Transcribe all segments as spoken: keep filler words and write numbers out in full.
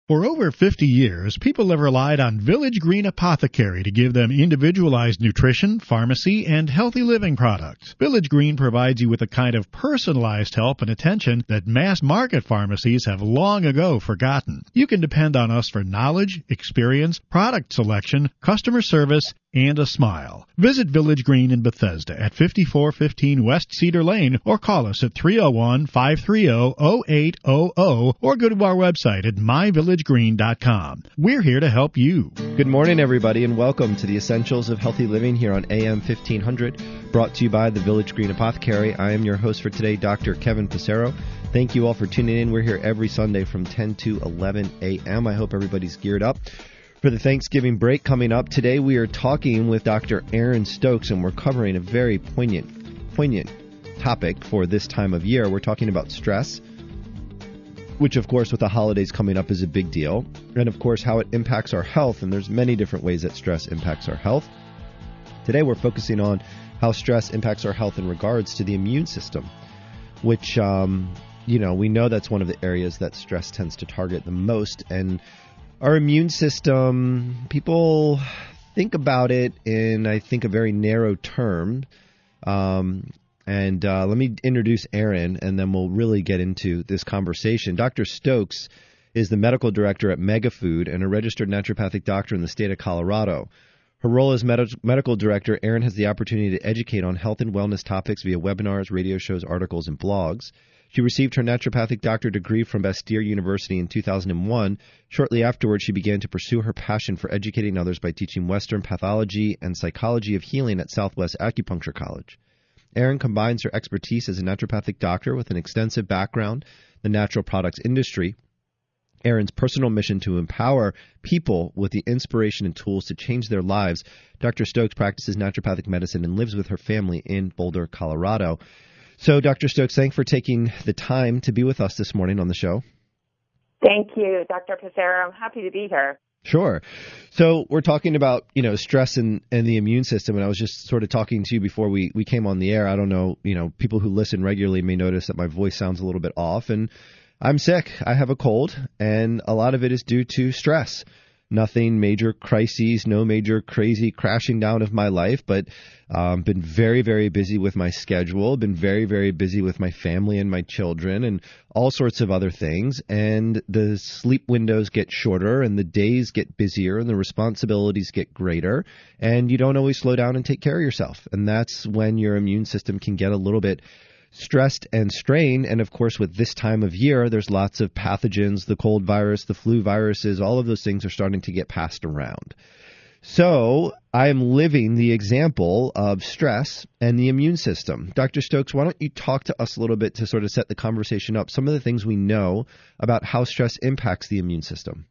For over fifty years, people have relied on Village Green Apothecary to give them individualized nutrition, pharmacy, and healthy living products. Village Green provides you with a kind of personalized help and attention that mass market pharmacies have long ago forgotten. You can depend on us for knowledge, experience, product selection, customer service, and a smile. Visit Village Green in Bethesda at fifty-four fifteen West Cedar Lane or call us at three oh one, five three oh, oh eight hundred or go to our website at my village green dot com. We're here to help you. Good morning, everybody, and welcome to the Essentials of Healthy Living here on A M fifteen hundred, brought to you by the Village Green Apothecary. I am your host for today, Doctor Kevin Passero. Thank you all for tuning in. We're here every Sunday from ten to eleven a.m. I hope everybody's geared up for the Thanksgiving break coming up. Today we are talking with Doctor Aaron Stokes, and we're covering a very poignant, poignant topic for this time of year. We're talking about stress, which of course with the holidays coming up is a big deal, and of course how it impacts our health, and there's many different ways that stress impacts our health. Today we're focusing on how stress impacts our health in regards to the immune system, which, um, you know, we know that's one of the areas that stress tends to target the most. And our immune system, people think about it in, I think, a very narrow term. Um, and uh, let me introduce Aaron, and then we'll really get into this conversation. Doctor Stokes is the medical director at Megafood and a registered naturopathic doctor in the state of Colorado. Her role as med- medical director, Aaron has the opportunity to educate on health and wellness topics via webinars, radio shows, articles, and blogs. She received her naturopathic doctorate degree from Bastyr University in two thousand one. Shortly afterwards, she began to pursue her passion for educating others by teaching Western pathology and psychology of healing at Southwest Acupuncture College. Erin combines her expertise as a naturopathic doctor with an extensive background in the natural products industry. Erin's personal mission to empower people with the inspiration and tools to change their lives. Doctor Stokes practices naturopathic medicine and lives with her family in Boulder, Colorado. So, Doctor Stokes, thanks for taking the time to be with us this morning on the show. Thank you, Doctor Passero. I'm happy to be here. Sure. So we're talking about, you know, stress and, and the immune system, and I was just sort of talking to you before we, we came on the air. I don't know, you know, people who listen regularly may notice that my voice sounds a little bit off, and I'm sick. I have a cold, and a lot of it is due to stress. Nothing major crises, no major crazy crashing down of my life, but um, been very, very busy with my schedule, been very, very busy with my family and my children and all sorts of other things. And the sleep windows get shorter and the days get busier and the responsibilities get greater, and you don't always slow down and take care of yourself. And that's when your immune system can get a little bit stressed and strained. And of course, with this time of year, there's lots of pathogens, the cold virus, the flu viruses, all of those things are starting to get passed around. So I am living the example of stress and the immune system. Doctor Stokes, why don't you talk to us a little bit to sort of set the conversation up, some of the things we know about how stress impacts the immune system.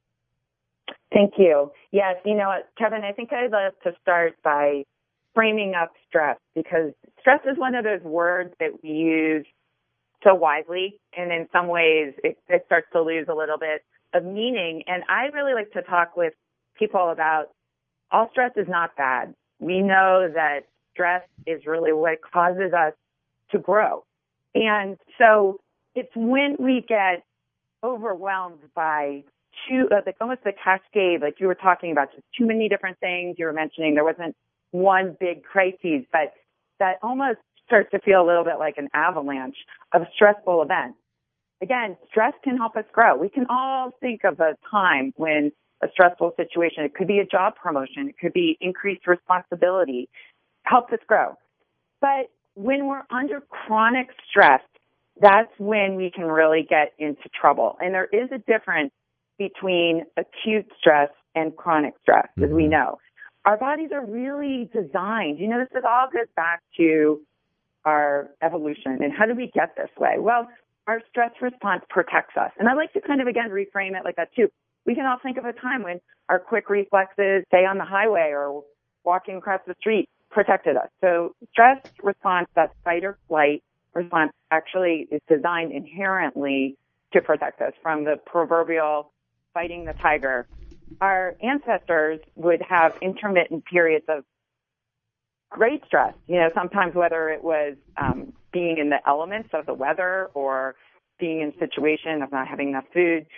Thank you. Yes, you know, Kevin, I think I'd like to start by framing up stress, because stress is one of those words that we use so widely, and in some ways it, it starts to lose a little bit of meaning. And I really like to talk with people about all stress is not bad. We know that stress is really what causes us to grow. And so it's when we get overwhelmed by too, uh, like almost the cascade, like you were talking about, just too many different things. You were mentioning there wasn't one big crisis, but that almost starts to feel a little bit like an avalanche of stressful events. Again, stress can help us grow. We can all think of a time when a stressful situation, it could be a job promotion, it could be increased responsibility, helps us grow. But when we're under chronic stress, that's when we can really get into trouble. And there is a difference between acute stress and chronic stress, as we know. Our bodies are really designed. You know, this is all goes back to our evolution. And how did we get this way? Well, our stress response protects us. And I like to kind of, again, reframe it like that, too. We can all think of a time when our quick reflexes, say on the highway or walking across the street, protected us. So stress response, that fight or flight response, actually is designed inherently to protect us from the proverbial fighting the tiger. Our ancestors would have intermittent periods of great stress, you know, sometimes whether it was um, being in the elements of the weather or being in a situation of not having enough food.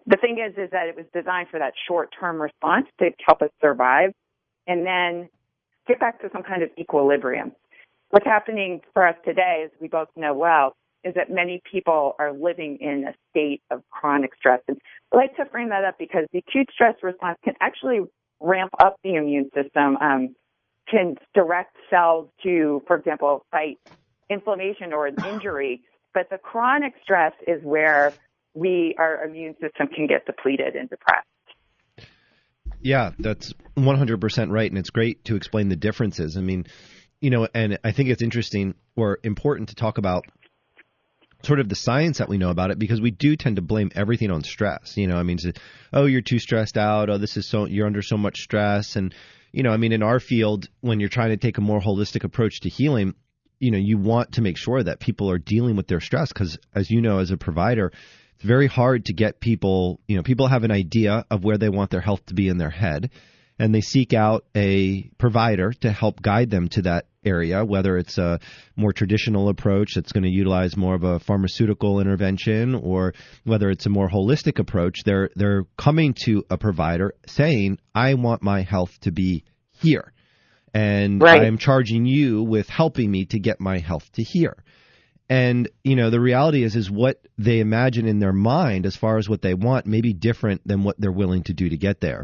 the thing is, is that it was designed for that short-term response to help us survive and then get back to some kind of equilibrium. What's happening for us today, as we both know well, is that many people are living in a state of chronic stress. And I like to frame that up because the acute stress response can actually ramp up the immune system, um, can direct cells to, for example, fight inflammation or an injury. But the chronic stress is where we, our immune system can get depleted and depressed. Yeah, that's one hundred percent right. And it's great to explain the differences. I mean, you know, and I think it's interesting or important to talk about sort of the science that we know about it, because we do tend to blame everything on stress. You know, I mean, oh, you're too stressed out. Oh, this is so, you're under so much stress. And, you know, I mean, in our field, when you're trying to take a more holistic approach to healing, you know, you want to make sure that people are dealing with their stress because, as you know, as a provider, it's very hard to get people, you know, people have an idea of where they want their health to be in their head, and they seek out a provider to help guide them to that area, whether it's a more traditional approach that's going to utilize more of a pharmaceutical intervention, or whether it's a more holistic approach. They're they're coming to a provider saying, I want my health to be here, and right. I am charging you with helping me to get my health to here. And, you know, the reality is, is what they imagine in their mind as far as what they want may be different than what they're willing to do to get there.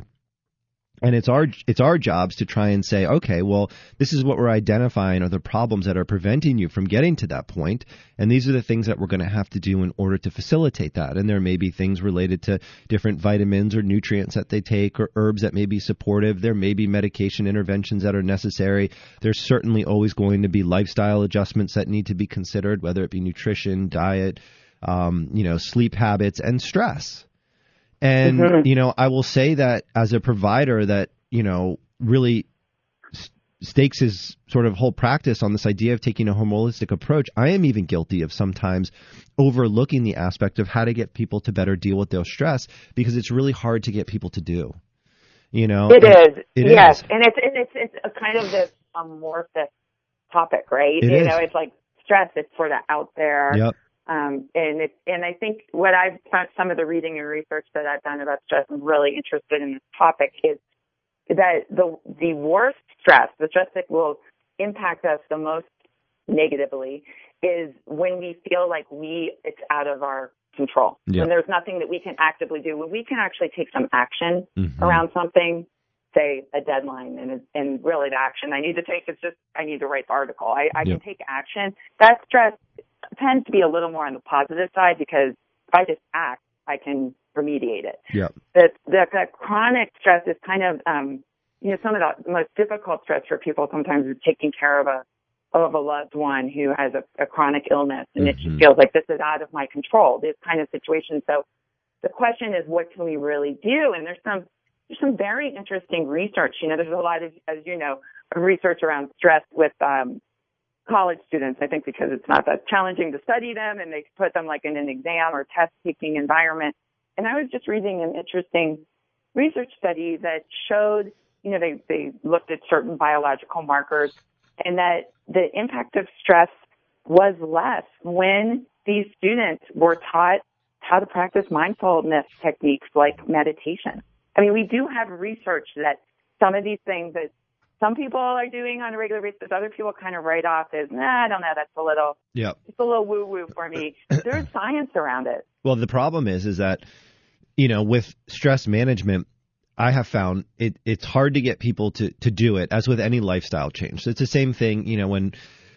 And it's our it's our jobs to try and say, okay, well, this is what we're identifying are the problems that are preventing you from getting to that point, and these are the things that we're going to have to do in order to facilitate that. And there may be things related to different vitamins or nutrients that they take, or herbs that may be supportive. There may be medication interventions that are necessary. There's certainly always going to be lifestyle adjustments that need to be considered, whether it be nutrition, diet, um, you know, sleep habits, and stress. And, mm-hmm. you know, I will say that as a provider that, you know, really st- stakes his sort of whole practice on this idea of taking a holistic approach, I am even guilty of sometimes overlooking the aspect of how to get people to better deal with their stress, because it's really hard to get people to do. You know, it is. It yes. is. And it's, and it's, it's a kind of this amorphous topic, right? It you is. know, it's like stress, it's sort of out there. Yep. Um, and it, and I think what I've found, some of the reading and research that I've done about stress, I'm really interested in this topic, is that the the worst stress, the stress that will impact us the most negatively, is when we feel like we it's out of our control. Yep. When there's nothing that we can actively do, when we can actually take some action mm-hmm. around something, say a deadline, and and really the action I need to take is just I need to write the article. I, I yep. can take action. That stress tends to be a little more on the positive side, because if I just act, I can remediate it. Yeah. The, the, the chronic stress is kind of, um, you know, some of the most difficult stress for people sometimes is taking care of a of a loved one who has a, a chronic illness, and mm-hmm. it just feels like this is out of my control. This kind of situation. So the question is, what can we really do? And there's some there's some very interesting research. You know, there's a lot of, as you know, research around stress with um, college students, I think, because it's not that challenging to study them, and they put them like in an exam or test-taking environment. And I was just reading an interesting research study that showed, you know, they, they looked at certain biological markers, and that the impact of stress was less when these students were taught how to practice mindfulness techniques like meditation. I mean, we do have research that some of these things that some people are doing on a regular basis, other people kind of write off as, nah, I don't know, that's a little, yep. it's a little woo-woo for me. There's science around it. Well, the problem is, is that, you know, with stress management, I have found it, it's hard to get people to, to do it, as with any lifestyle change. So it's the same thing, you know, when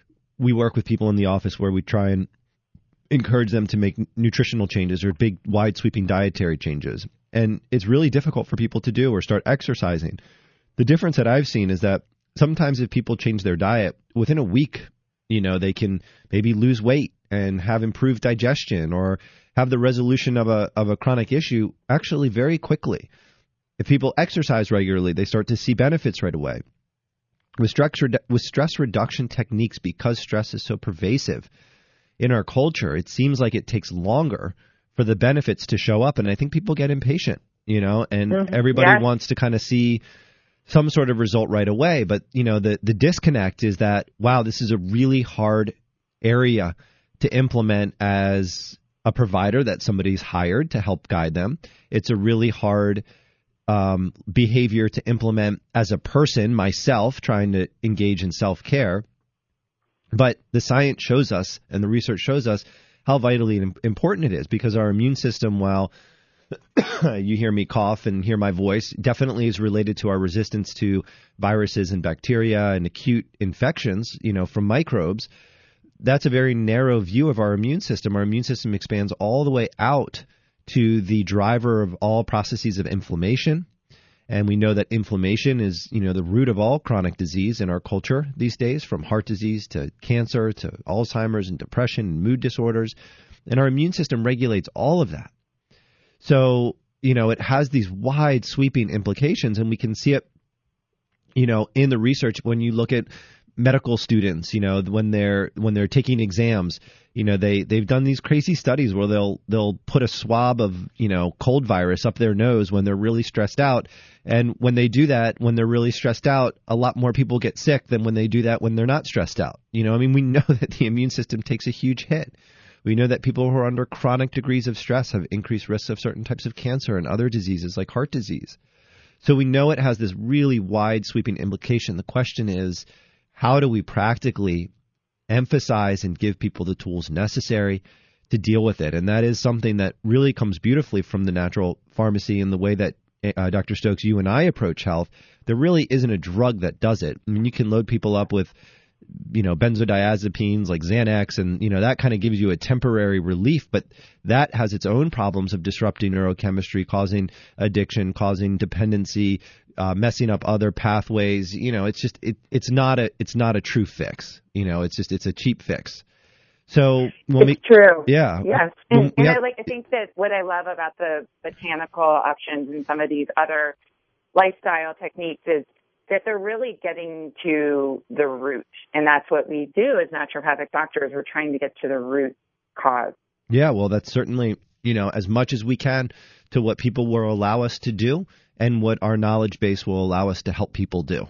we work with people in the office where we try and encourage them to make nutritional changes or big, wide sweeping dietary changes. And it's really difficult for people to do, or start exercising. The difference that I've seen is that sometimes if people change their diet, within a week, you know, they can maybe lose weight and have improved digestion, or have the resolution of a of a chronic issue actually very quickly. If people exercise regularly, they start to see benefits right away. With stress, with stress reduction techniques, because stress is so pervasive in our culture, it seems like it takes longer for the benefits to show up. And I think people get impatient, you know, and mm-hmm. everybody yeah. wants to kind of see some sort of result right away. But, you know, the, the disconnect is that, wow, this is a really hard area to implement as a provider that somebody's hired to help guide them. It's a really hard um, behavior to implement as a person, myself, trying to engage in self-care. But the science shows us, and the research shows us, how vitally important it is, because our immune system, while you hear me cough and hear my voice, definitely is related to our resistance to viruses and bacteria and acute infections, you know, from microbes. That's a very narrow view of our immune system. Our immune system expands all the way out to the driver of all processes of inflammation. And we know that inflammation is, you know, the root of all chronic disease in our culture these days, from heart disease to cancer to Alzheimer's and depression and mood disorders. And our immune system regulates all of that. So, you know, it has these wide sweeping implications, and we can see it, you know, in the research when you look at medical students, you know, when they're when they're taking exams, you know, they they've done these crazy studies where they'll they'll put a swab of, you know, cold virus up their nose when they're really stressed out. And when they do that, when they're really stressed out, a lot more people get sick than when they do that when they're not stressed out. You know, I mean, we know that the immune system takes a huge hit. We know that people who are under chronic degrees of stress have increased risks of certain types of cancer and other diseases like heart disease. So we know it has this really wide sweeping implication. The question is, how do we practically emphasize and give people the tools necessary to deal with it? And that is something that really comes beautifully from the natural pharmacy and the way that, uh, Doctor Stokes, you and I approach health. There really isn't a drug that does it. I mean, you can load people up with, you know, benzodiazepines like Xanax, and, you know, that kind of gives you a temporary relief, but that has its own problems of disrupting neurochemistry, causing addiction, causing dependency, uh, messing up other pathways. You know, it's just, it, it's not a, it's not a true fix. You know, it's just, it's a cheap fix. So when it's we, true. Yeah. Yes. And, and have, I like, I think that what I love about the botanical options and some of these other lifestyle techniques is that they're really getting to the root. And that's what we do as naturopathic doctors. We're trying to get to the root cause. Yeah, well, that's certainly, you know, as much as we can to what people will allow us to do and what our knowledge base will allow us to help people do.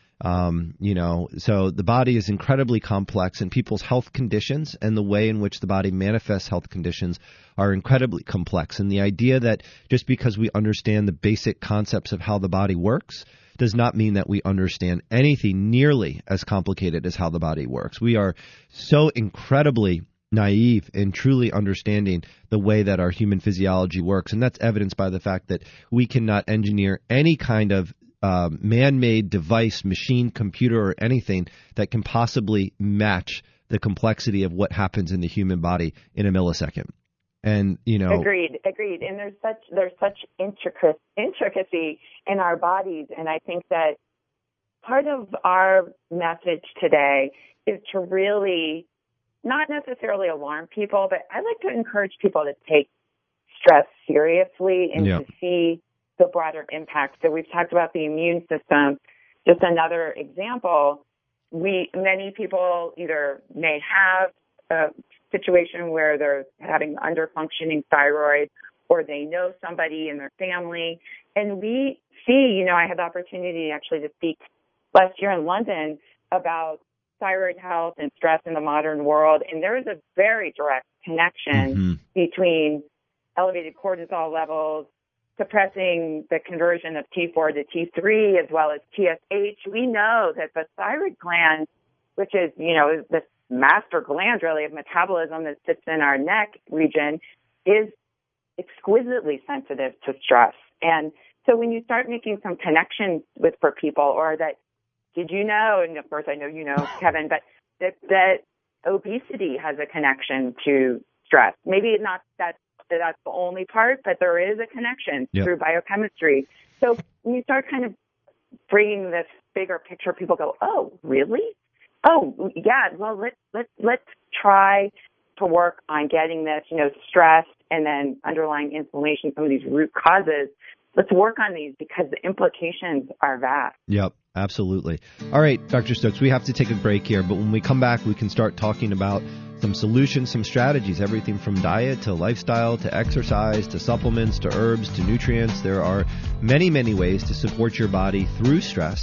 Um, you know, so the body is incredibly complex, and people's health conditions and the way in which the body manifests health conditions are incredibly complex. And the idea that just because we understand the basic concepts of how the body works does not mean that we understand anything nearly as complicated as how the body works. We are so incredibly naive in truly understanding the way that our human physiology works. And that's evidenced by the fact that we cannot engineer any kind of uh, man-made device, machine, computer, or anything that can possibly match the complexity of what happens in the human body in a millisecond. And, you know, agreed, agreed. And there's such there's such intricacy intricacy in our bodies, and I think that part of our message today is to really not necessarily alarm people, but I like to encourage people to take stress seriously and yeah. to see the broader impact. So we've talked about the immune system. Just another example, we many people either may have a situation where they're having underfunctioning thyroid, or they know somebody in their family. And we see, you know, I had the opportunity actually to speak last year in London about thyroid health and stress in the modern world. And there is a very direct connection mm-hmm. between elevated cortisol levels, suppressing the conversion of T four to T three, as well as T S H. We know that the thyroid gland, which is, you know, the master gland really of metabolism that sits in our neck region, is exquisitely sensitive to stress. And so when you start making some connections with for people, or that, did you know, and of course I know you know, Kevin, but that, that obesity has a connection to stress. Maybe not that that's the only part, but there is a connection yep. through biochemistry. So when you start kind of bringing this bigger picture, people go, oh, really? Oh, yeah, well, let's, let's, let's try to work on getting this, you know, stress and then underlying inflammation, some of these root causes. Let's work on these because the implications are vast. Yep, absolutely. All right, Doctor Stokes, we have to take a break here, but when we come back, we can start talking about some solutions, some strategies, everything from diet to lifestyle to exercise to supplements to herbs to nutrients. There are many, many ways to support your body through stress.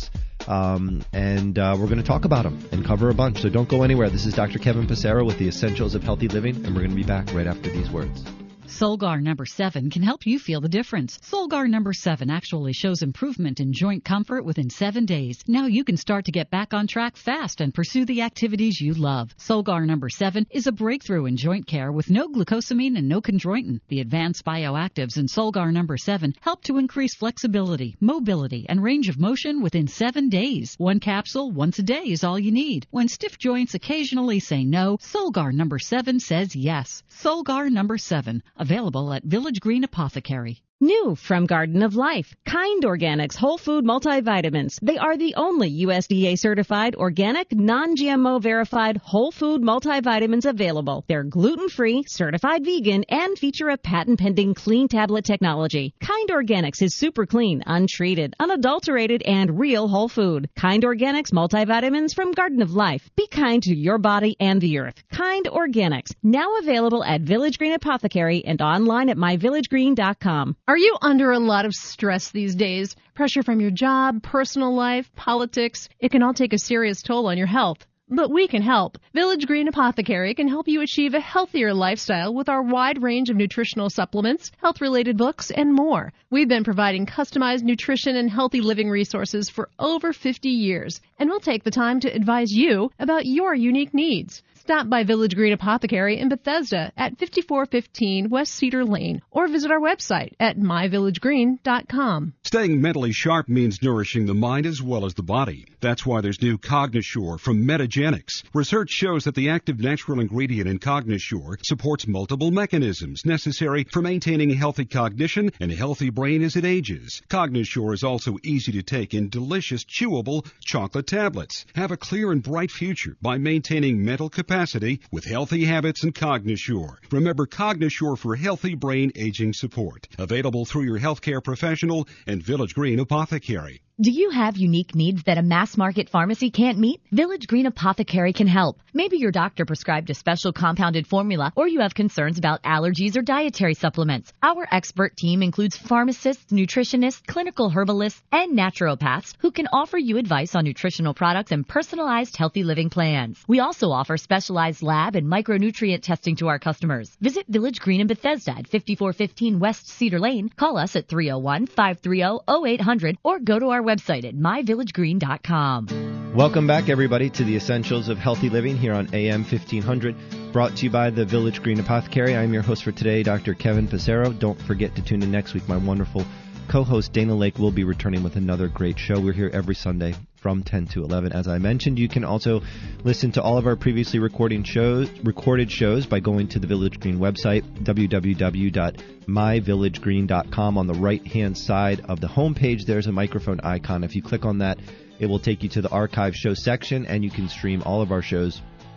Um, and uh, we're going to talk about them and cover a bunch. So don't go anywhere. This is Doctor Kevin Passero with the Essentials of Healthy Living, and we're going to be back right after these words. Solgar number seven can help you feel the difference. Solgar number seven actually shows improvement in joint comfort within seven days. Now you can start to get back on track fast and pursue the activities you love. Solgar number seven is a breakthrough in joint care with no glucosamine and no chondroitin. The advanced bioactives in Solgar number seven help to increase flexibility, mobility, and range of motion within seven days. One capsule once a day is all you need. When stiff joints occasionally say no, Solgar number seven says yes. Solgar number seven. Available at Village Green Apothecary. New from Garden of Life, Kind Organics Whole Food Multivitamins. They are the only U S D A-certified, organic, non-G M O verified whole food multivitamins available. They're gluten-free, certified vegan, and feature a patent-pending clean tablet technology. Kind Organics is super clean, untreated, unadulterated, and real whole food. Kind Organics multivitamins from Garden of Life. Be kind to your body and the earth. Kind Organics, now available at Village Green Apothecary and online at my village green dot com. Are you under a lot of stress these days? Pressure from your job, personal life, politics? It can all take a serious toll on your health. But we can help. Village Green Apothecary can help you achieve a healthier lifestyle with our wide range of nutritional supplements, health-related books, and more. We've been providing customized nutrition and healthy living resources for over fifty years, and we'll take the time to advise you about your unique needs. Stop by Village Green Apothecary in Bethesda at fifty-four fifteen West Cedar Lane or visit our website at my village green dot com. Staying mentally sharp means nourishing the mind as well as the body. That's why there's new Cognisure from Metagenics. Research shows that the active natural ingredient in Cognisure supports multiple mechanisms necessary for maintaining healthy cognition and a healthy brain as it ages. Cognisure is also easy to take in delicious, chewable chocolate tablets. Have a clear and bright future by maintaining mental capacity with healthy habits and Cognisure. Remember Cognisure for healthy brain aging support. Available through your healthcare professional and Village Green Apothecary. Do you have unique needs that a mass market pharmacy can't meet? Village Green Apothecary can help. Maybe your doctor prescribed a special compounded formula, or you have concerns about allergies or dietary supplements. Our expert team includes pharmacists, nutritionists, clinical herbalists, and naturopaths who can offer you advice on nutritional products and personalized healthy living plans. We also offer specialized lab and micronutrient testing to our customers. Visit Village Green in Bethesda at fifty-four fifteen West Cedar Lane. Call us at three oh one, five three oh, oh eight hundred or go to our website at my village green dot com. Welcome back, everybody, to the Essentials of Healthy Living here on A M fifteen hundred, brought to you by the Village Green Apothecary. I'm your host for today, Doctor Kevin Passero. Don't forget to tune in next week. My wonderful co-host Dana Lake will be returning with another great show. We're here every Sunday from ten to eleven. As I mentioned, you can also listen to all of our previously recording shows, recorded shows by going to the Village Green website, w w w dot my village green dot com. On the right-hand side of the homepage, there's a microphone icon. If you click on that, it will take you to the archive show section, and you can stream all of our shows.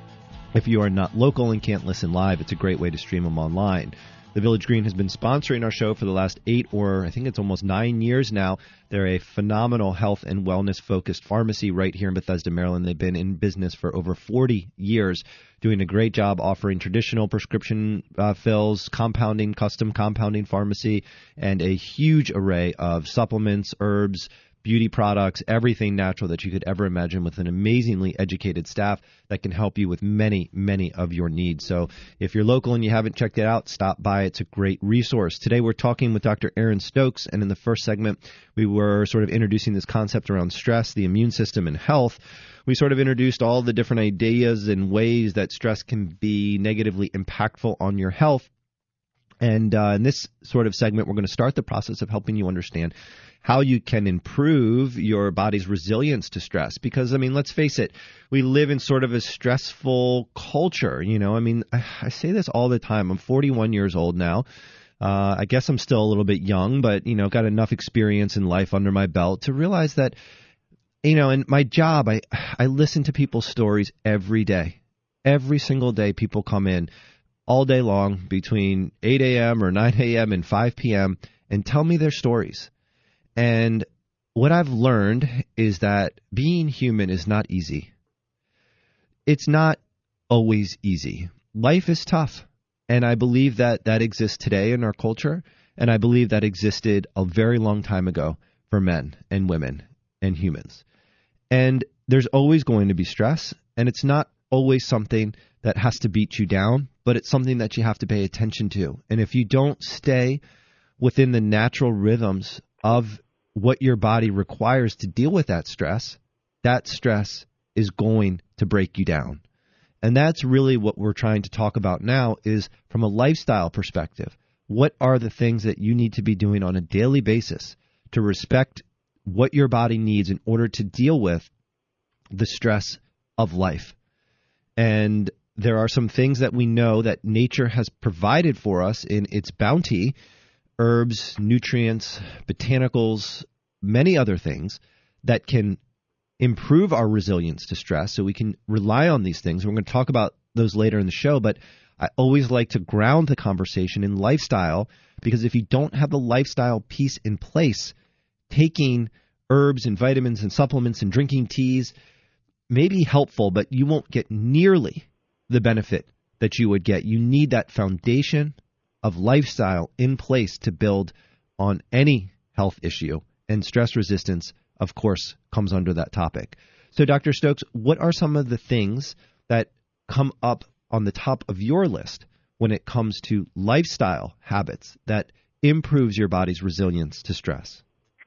If you are not local and can't listen live, it's a great way to stream them online. The Village Green has been sponsoring our show for the last eight or I think it's almost nine years now. They're a phenomenal health and wellness-focused pharmacy right here in Bethesda, Maryland. They've been in business for over forty years, doing a great job offering traditional prescription uh, fills, compounding, custom compounding pharmacy, and a huge array of supplements, herbs, beauty products, everything natural that you could ever imagine, with an amazingly educated staff that can help you with many, many of your needs. So if you're local and you haven't checked it out, stop by. It's a great resource. Today we're talking with Doctor Aaron Stokes, and in the first segment we were sort of introducing this concept around stress, the immune system, and health. We sort of introduced all the different ideas and ways that stress can be negatively impactful on your health. And uh, in this sort of segment, we're going to start the process of helping you understand how you can improve your body's resilience to stress. Because, I mean, let's face it, we live in sort of a stressful culture. You know, I mean, I, I say this all the time. I'm forty-one years old now. Uh, I guess I'm still a little bit young, but, you know, got enough experience in life under my belt to realize that, you know, in my job, I, I listen to people's stories every day. Every single day people come in all day long between eight a.m. or nine a.m. and five p.m. and tell me their stories. And what I've learned is that being human is not easy. It's not always easy. Life is tough. And I believe that that exists today in our culture. And I believe that existed a very long time ago for men and women and humans. And there's always going to be stress, and it's not always something that has to beat you down, but it's something that you have to pay attention to. And if you don't stay within the natural rhythms of what your body requires to deal with that stress, that stress is going to break you down. And that's really what we're trying to talk about now, is from a lifestyle perspective. What are the things that you need to be doing on a daily basis to respect what your body needs in order to deal with the stress of life? And there are some things that we know that nature has provided for us in its bounty: herbs, nutrients, botanicals, many other things that can improve our resilience to stress, so we can rely on these things. We're going to talk about those later in the show, but I always like to ground the conversation in lifestyle, because if you don't have the lifestyle piece in place, taking herbs and vitamins and supplements and drinking teas may be helpful, but you won't get nearly the benefit that you would get. You need that foundation of lifestyle in place to build on any health issue, and stress resistance, of course, comes under that topic. So, Doctor Stokes, what are some of the things that come up on the top of your list when it comes to lifestyle habits that improves your body's resilience to stress?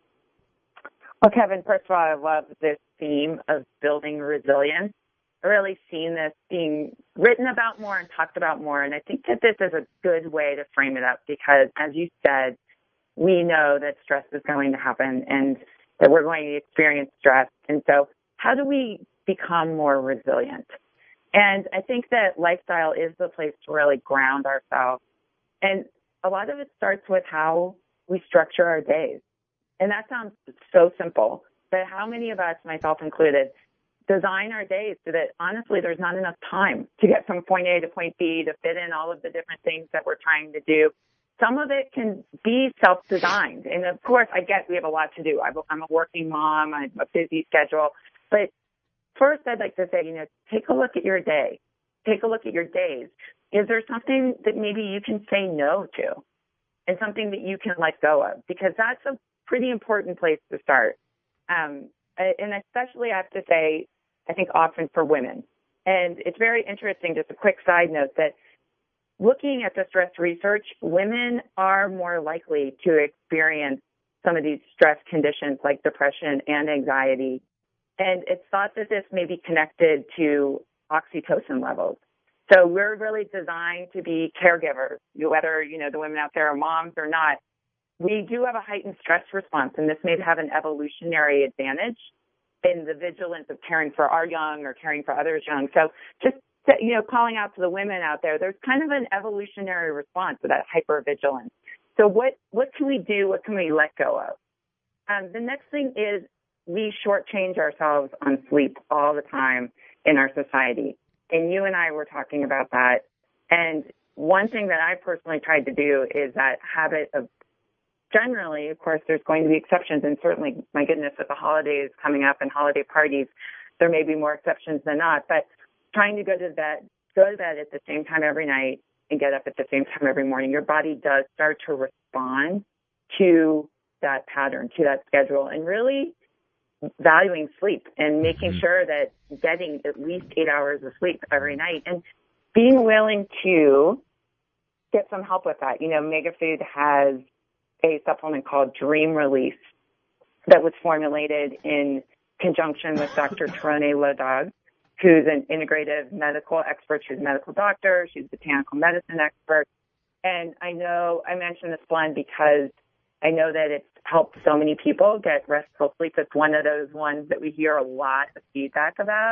Well, Kevin, first of all, I love this theme of building resilience. I've really seen this being written about more and talked about more, and I think that this is a good way to frame it up, because, as you said, we know that stress is going to happen and that we're going to experience stress. And so how do we become more resilient? And I think that lifestyle is the place to really ground ourselves. And a lot of it starts with how we structure our days. And that sounds so simple, but how many of us, myself included, design our days so that, honestly, there's not enough time to get from point A to point B, to fit in all of the different things that we're trying to do. Some of it can be self-designed. And, of course, I get we have a lot to do. I'm a working mom. I have a busy schedule. But first, I'd like to say, you know, take a look at your day. Take a look at your days. Is there something that maybe you can say no to, and something that you can let go of? Because that's a pretty important place to start. Um, and especially, I have to say, I think often for women. And it's very interesting, just a quick side note, that looking at the stress research, women are more likely to experience some of these stress conditions like depression and anxiety. And it's thought that this may be connected to oxytocin levels. So we're really designed to be caregivers, whether, you know, the women out there are moms or not. We do have a heightened stress response, and this may have an evolutionary advantage in the vigilance of caring for our young or caring for others young. So just, you know, calling out to the women out there, there's kind of an evolutionary response to that hypervigilance. So what, what can we do? What can we let go of? Um, the next thing is we shortchange ourselves on sleep all the time in our society. And you and I were talking about that. And one thing that I personally tried to do is that habit of, generally, of course, there's going to be exceptions. And certainly, my goodness, with the holidays coming up and holiday parties, there may be more exceptions than not. But trying to go to bed, go to bed at the same time every night and get up at the same time every morning, your body does start to respond to that pattern, to that schedule, and really valuing sleep and making sure that getting at least eight hours of sleep every night and being willing to get some help with that. You know, Megafood has a supplement called Dream Release that was formulated in conjunction with Doctor Tarone Lodog, who's an integrative medical expert. She's a medical doctor. She's a botanical medicine expert. And I know I mentioned this blend because I know that it's helped so many people get restful sleep. It's one of those ones that we hear a lot of feedback about.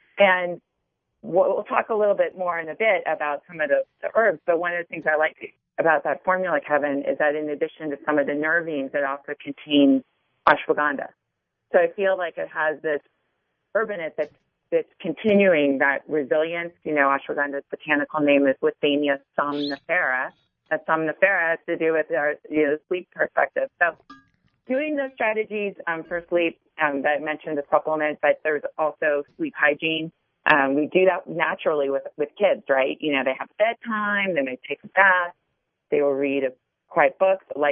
And we'll talk a little bit more in a bit about some of the, the herbs. But one of the things I like about that formula, Kevin, is that in addition to some of the nervines, it also contains ashwagandha. So I feel like it has this herb in it that's, that's continuing that resilience. You know, ashwagandha's botanical name is Withania somnifera. That somnifera has to do with our, you know, sleep perspective. So doing those strategies um, for sleep, um, that I mentioned the supplement, but there's also sleep hygiene. Um, we do that naturally with, with kids, right? You know, they have bedtime, they may take a bath, they will read a quiet book, a light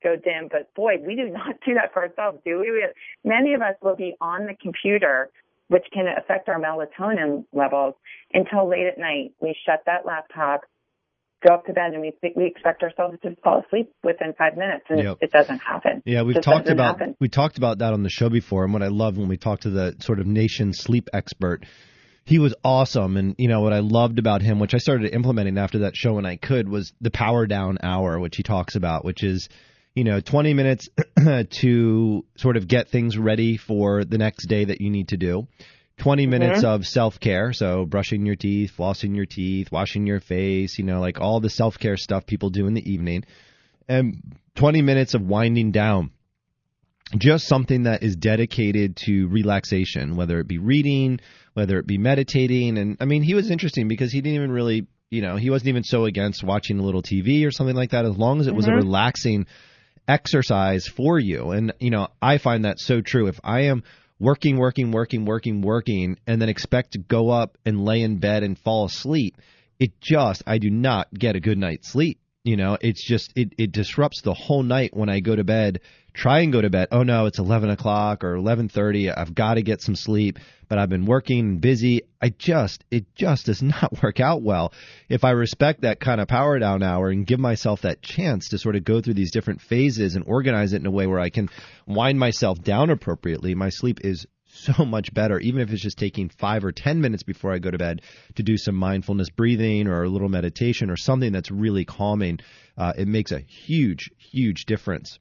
go dim. But boy, we do not do that for ourselves, do we? we have, many of us will be on the computer, which can affect our melatonin levels, until late at night. We shut that laptop, go up to bed, and we think we expect ourselves to fall asleep within five minutes, and yep. it doesn't happen. Yeah, we've talked about happen. we talked about that on the show before, and what I loved when we talked to the sort of nation sleep expert, he was awesome. And you know what I loved about him, which I started implementing after that show when I could, was the power down hour, which he talks about, which is, you know, twenty minutes to sort of get things ready for the next day that you need to do. twenty minutes mm-hmm. of self-care, so brushing your teeth, flossing your teeth, washing your face, you know, like all the self-care stuff people do in the evening. And twenty minutes of winding down. Just something that is dedicated to relaxation, whether it be reading, whether it be meditating. And, I mean, he was interesting because he didn't even really, you know, he wasn't even so against watching a little T V or something like that, as long as it mm-hmm. was a relaxing exercise for you. And, you know, I find that so true. If I am working, working, working, working, working, and then expect to go up and lay in bed and fall asleep, it just, I do not get a good night's sleep. You know, it's just, it, it disrupts the whole night when I go to bed, try and go to bed. Oh no, it's eleven o'clock or eleven thirty. I've got to get some sleep, but I've been working and busy. I just, it just does not work out well. If I respect that kind of power down hour and give myself that chance to sort of go through these different phases and organize it in a way where I can wind myself down appropriately, my sleep is so much better, even if it's just taking five or ten minutes before I go to bed to do some mindfulness breathing or a little meditation or something that's really calming. Uh, it makes a huge, huge difference.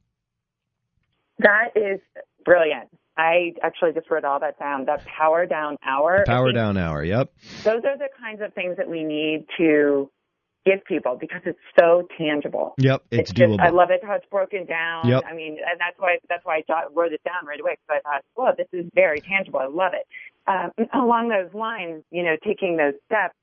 That is brilliant. I actually just wrote all that down. The power down hour. The power down hour, yep. Those are the kinds of things that we need to give people because it's so tangible. Yep, it's, it's doable. Just, I love it how it's broken down. Yep. I mean, and that's why that's why I jot, wrote it down right away, because I thought, well, this is very tangible. I love it. Um, along those lines, you know, taking those steps,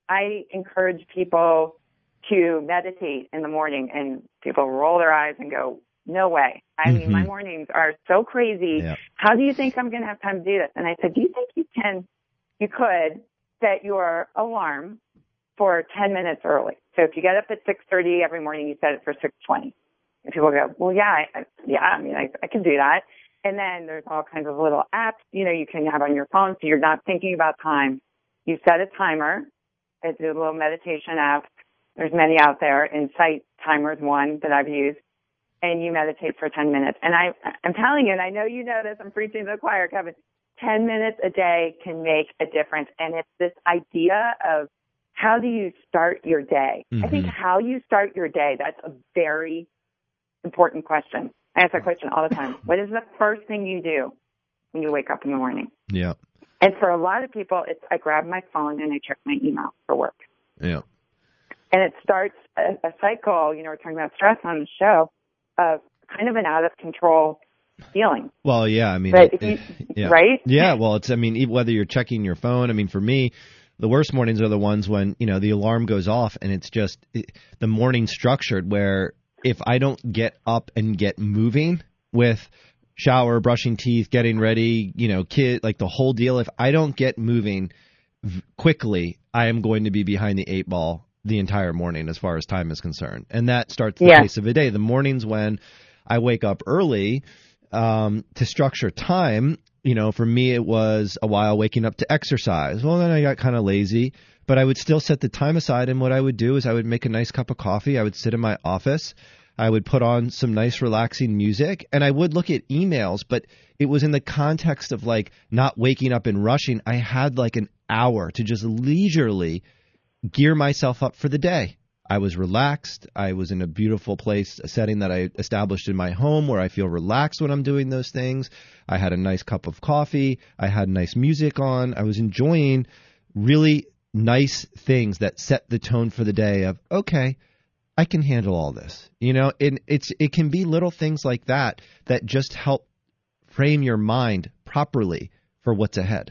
I encourage people to meditate in the morning, and people roll their eyes and go, no way. I mm-hmm. mean, my mornings are so crazy. Yep. How do you think I'm going to have time to do this? And I said, do you think you can, you could set your alarm for ten minutes early? So if you get up at six thirty every morning, you set it for six twenty. And people go, well, yeah, I, yeah, I mean, I, I can do that. And then there's all kinds of little apps, you know, you can have on your phone, so you're not thinking about time. You set a timer. It's a little meditation app. There's many out there. Insight Timer is one that I've used. And you meditate for ten minutes. And I, I'm telling you, and I know you know this, I'm preaching to the choir, Kevin, ten minutes a day can make a difference. And it's this idea of how do you start your day? Mm-hmm. I think how you start your day, that's a very important question. I ask that question all the time. What is the first thing you do when you wake up in the morning? Yeah. And for a lot of people, it's I grab my phone and I check my email for work. Yeah. And it starts a, a cycle, you know, we're talking about stress on the show, of kind of an out of control feeling. Well, yeah, I mean, but it, you, it, yeah. right? Yeah, well, it's, I mean, whether you're checking your phone, I mean, for me, the worst mornings are the ones when, you know, the alarm goes off and it's just it, the morning structured where if I don't get up and get moving with shower, brushing teeth, getting ready, you know, kid, like the whole deal, if I don't get moving v- quickly, I am going to be behind the eight ball the entire morning as far as time is concerned. And that starts the yeah. pace of a day. The mornings when I wake up early um, to structure time, you know, for me it was a while waking up to exercise. Well, then I got kind of lazy, but I would still set the time aside. And what I would do is I would make a nice cup of coffee. I would sit in my office. I would put on some nice relaxing music, and I would look at emails, but it was in the context of like not waking up and rushing. I had like an hour to just leisurely gear myself up for the day. I was relaxed. I was in a beautiful place, a setting that I established in my home where I feel relaxed when I'm doing those things. I had a nice cup of coffee. I had nice music on. I was enjoying really nice things that set the tone for the day of, okay, I can handle all this. You know, and it's it can be little things like that that just help frame your mind properly for what's ahead.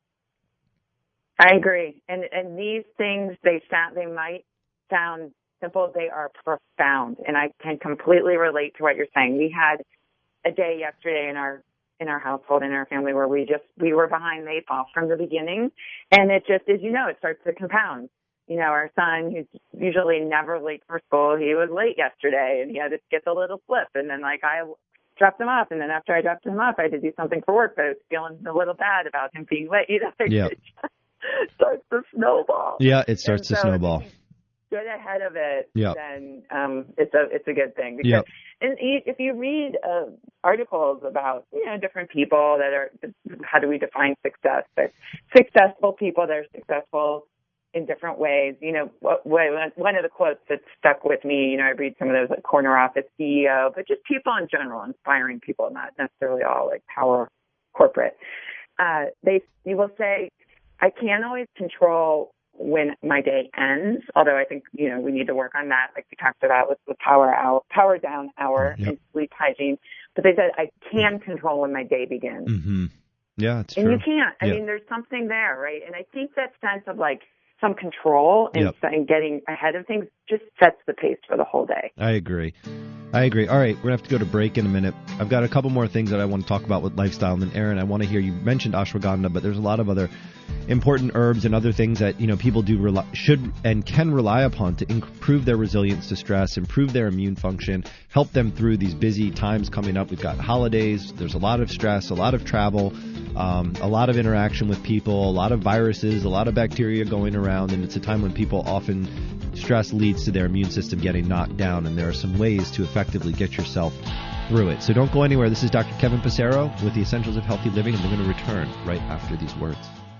I agree. And and these things, they sound, they might sound simple. They are profound. And I can completely relate to what you're saying. We had a day yesterday in our in our household, in our family, where we just, we were behind the eight ball from the beginning. And it just, as you know, it starts to compound. you know, our son, who's usually never late for school, he was late yesterday and he had to skip a little slip. And then, like, I dropped him off. And then after I dropped him off, I had to do something for work, but I was feeling a little bad about him being late. You know, yeah. It starts to snowball. Yeah, it starts and to so snowball. Get ahead of it, yep. then um, it's a it's a good thing. Because, yep. And if you read uh, articles about, you know, different people that are, how do we define success? But successful people that are successful in different ways. You know, what, what, one of the quotes that stuck with me, you know, I read some of those, like corner office C E O, but just people in general, inspiring people, not necessarily all like power corporate. Uh, they, you will say, I can't always control when my day ends, although I think, you know, we need to work on that, like we talked about with the power hour, power down hour yep. and sleep hygiene. But they said, I can control when my day begins. Mm-hmm. Yeah, it's and true. And you can't. I yep. mean, there's something there, right? And I think that sense of like some control and, yep. and getting ahead of things just sets the pace for the whole day. I agree. I agree. All right, we're going to have to go to break in a minute. I've got a couple more things that I want to talk about with lifestyle. And then, Aaron, I want to hear, you mentioned ashwagandha, but there's a lot of other important herbs and other things that, you know, people do rely, should and can rely upon to improve their resilience to stress, improve their immune function, help them through these busy times coming up. We've got holidays. There's a lot of stress, a lot of travel, um, a lot of interaction with people, a lot of viruses, a lot of bacteria going around, and it's a time when people often stress leads to their immune system getting knocked down, and there are some ways to effectively get yourself through it. So don't go anywhere. This is Doctor Kevin Passero with the Essentials of Healthy Living, and we're going to return right after these words.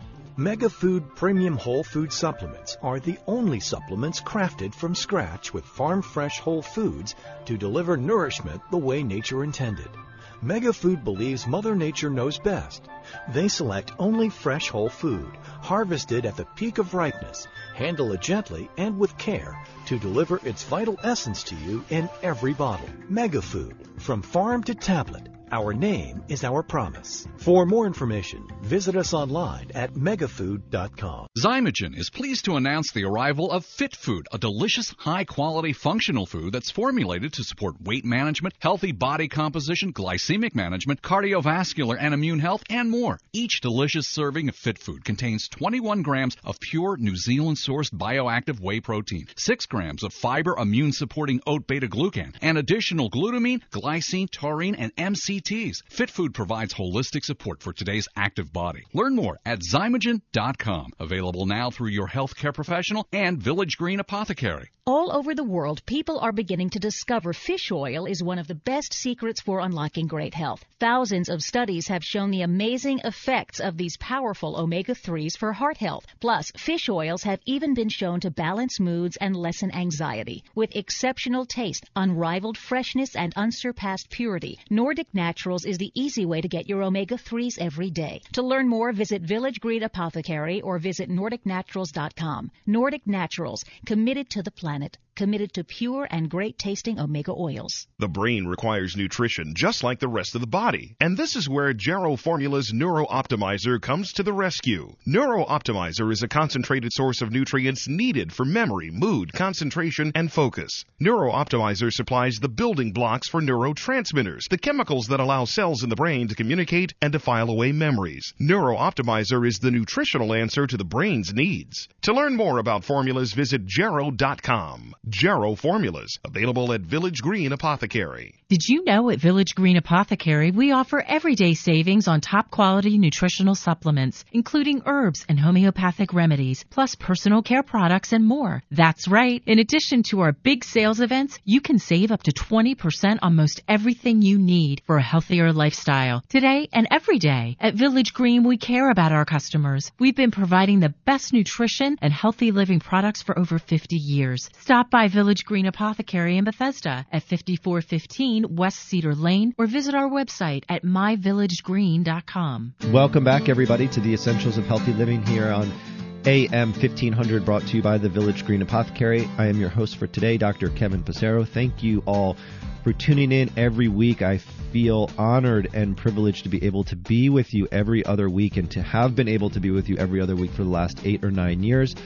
MegaFood Premium Whole Food Supplements are the only supplements crafted from scratch with farm-fresh whole foods to deliver nourishment the way nature intended. MegaFood believes Mother Nature knows best. They select only fresh whole food, harvested at the peak of ripeness, handle it gently and with care to deliver its vital essence to you in every bottle. MegaFood, from farm to tablet. Our name is our promise. For more information, visit us online at megafood dot com. Zymogen is pleased to announce the arrival of Fit Food, a delicious, high-quality functional food that's formulated to support weight management, healthy body composition, glycemic management, cardiovascular and immune health, and more. Each delicious serving of Fit Food contains twenty-one grams of pure New Zealand-sourced bioactive whey protein, six grams of fiber immune-supporting oat beta-glucan, and additional glutamine, glycine, taurine, and M C Ts. Fit Food provides holistic support for today's active body. Learn more at zymogen dot com. Available now through your healthcare professional and Village Green Apothecary. All over the world, people are beginning to discover fish oil is one of the best secrets for unlocking great health. Thousands of studies have shown the amazing effects of these powerful omega threes for heart health. Plus, fish oils have even been shown to balance moods and lessen anxiety. With exceptional taste, unrivaled freshness, and unsurpassed purity, Nordic Naturals is the easy way to get your omega threes every day. To learn more, visit Village Green Apothecary or visit nordic naturals dot com. Nordic Naturals, committed to the planet, committed to pure and great-tasting omega oils. The brain requires nutrition just like the rest of the body, and this is where Jarrow Formula's Neuro Optimizer comes to the rescue. Neuro Optimizer is a concentrated source of nutrients needed for memory, mood, concentration, and focus. Neuro Optimizer supplies the building blocks for neurotransmitters, the chemicals that allow cells in the brain to communicate and to file away memories. Neuro Optimizer is the nutritional answer to the brain's needs. To learn more about formulas, visit jarrow dot com. Jarrow Formulas, available at Village Green Apothecary. Did you know at Village Green Apothecary we offer everyday savings on top quality nutritional supplements, including herbs and homeopathic remedies, plus personal care products and more? That's right. In addition to our big sales events, you can save up to twenty percent on most everything you need for a healthier lifestyle. Today and every day at Village Green, we care about our customers. We've been providing the best nutrition and healthy living products for over fifty years. Stop by Village Green Apothecary in Bethesda at fifty-four fifteen West Cedar Lane or visit our website at my village green dot com. Welcome back, everybody, to the Essentials of Healthy Living here on A M fifteen hundred, brought to you by the Village Green Apothecary. I am your host for today, Doctor Kevin Passero. Thank you all for tuning in every week. I feel honored and privileged to be able to be with you every other week and to have been able to be with you every other week for the last eight or nine years.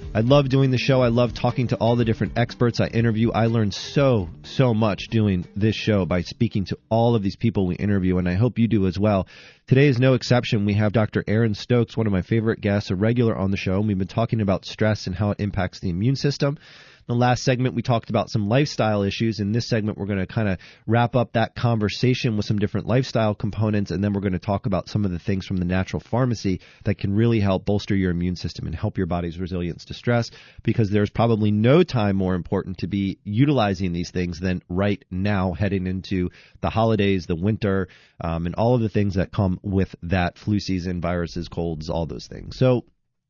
I love doing the show. I love talking to all the different experts I interview. I learn so, so much doing this show by speaking to all of these people we interview, and I hope you do as well. Today is no exception. We have Doctor Aaron Stokes, one of my favorite guests, a regular on the show, and we've been talking about stress and how it impacts the immune system. In the last segment, we talked about some lifestyle issues. In this segment, we're going to kind of wrap up that conversation with some different lifestyle components, and then we're going to talk about some of the things from the natural pharmacy that can really help bolster your immune system and help your body's resilience to stress, because there's probably no time more important to be utilizing these things than right now, heading into the holidays, the winter, um, and all of the things that come with that: flu season, viruses, colds, all those things. So,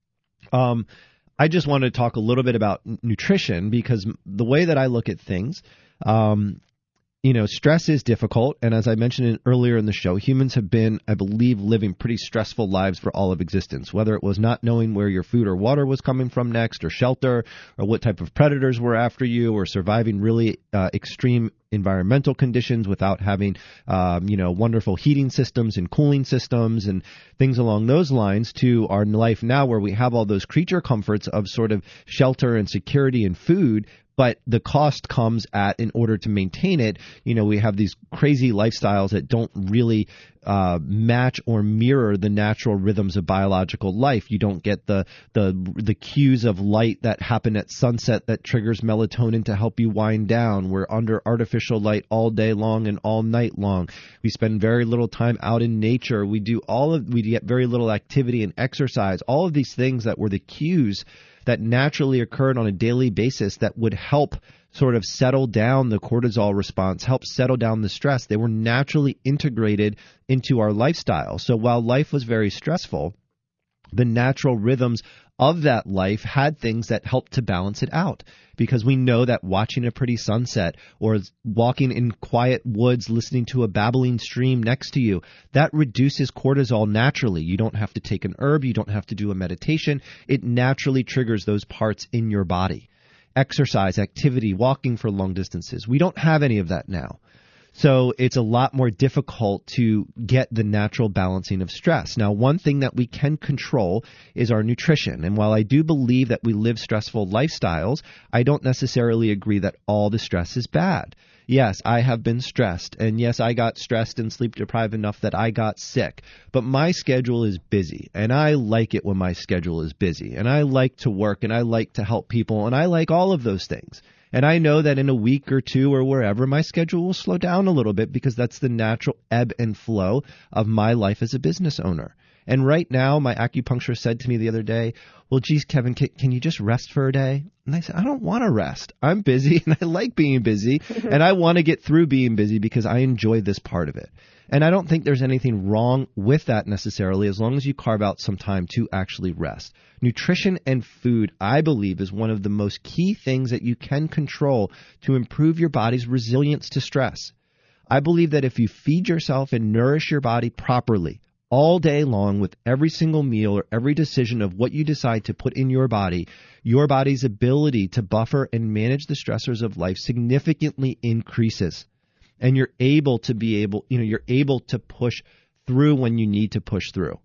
um, I just want to talk a little bit about nutrition, because the way that I look at things, um, you know, stress is difficult. And as I mentioned in, earlier in the show, humans have been, I believe, living pretty stressful lives for all of existence, whether it was not knowing where your food or water was coming from next, or shelter, or what type of predators were after you, or surviving really uh, extreme environmental conditions without having, um, you know, wonderful heating systems and cooling systems and things along those lines, to our life now where we have all those creature comforts of sort of shelter and security and food, but the cost comes at, in order to maintain it, you know, we have these crazy lifestyles that don't really uh, match or mirror the natural rhythms of biological life. You don't get the, the the cues of light that happen at sunset that triggers melatonin to help you wind down. We're under artificial light all day long and all night long. We spend very little time out in nature. We do all of we get very little activity and exercise. All of these things that were the cues that naturally occurred on a daily basis that would help sort of settle down the cortisol response, help settle down the stress. They were naturally integrated into our lifestyle. So while life was very stressful, the natural rhythms of that life had things that helped to balance it out, because we know that watching a pretty sunset or walking in quiet woods listening to a babbling stream next to you, that reduces cortisol naturally. You don't have to take an herb. You don't have to do a meditation. It naturally triggers those parts in your body. Exercise, activity, walking for long distances. We don't have any of that now. So it's a lot more difficult to get the natural balancing of stress. Now, one thing that we can control is our nutrition. And while I do believe that we live stressful lifestyles, I don't necessarily agree that all the stress is bad. Yes, I have been stressed. And yes, I got stressed and sleep deprived enough that I got sick. But my schedule is busy. And I like it when my schedule is busy. And I like to work. And I like to help people. And I like all of those things. And I know that in a week or two or wherever, my schedule will slow down a little bit, because that's the natural ebb and flow of my life as a business owner. And right now, my acupuncturist said to me the other day, well, geez, Kevin, can, can you just rest for a day? And I said, I don't want to rest. I'm busy, and I like being busy, and I want to get through being busy because I enjoy this part of it. And I don't think there's anything wrong with that necessarily, as long as you carve out some time to actually rest. Nutrition and food, I believe, is one of the most key things that you can control to improve your body's resilience to stress. I believe that if you feed yourself and nourish your body properly all day long with every single meal or every decision of what you decide to put in your body, your body's ability to buffer and manage the stressors of life significantly increases. And you're able to be able, you know, you're able to push through when you need to push through.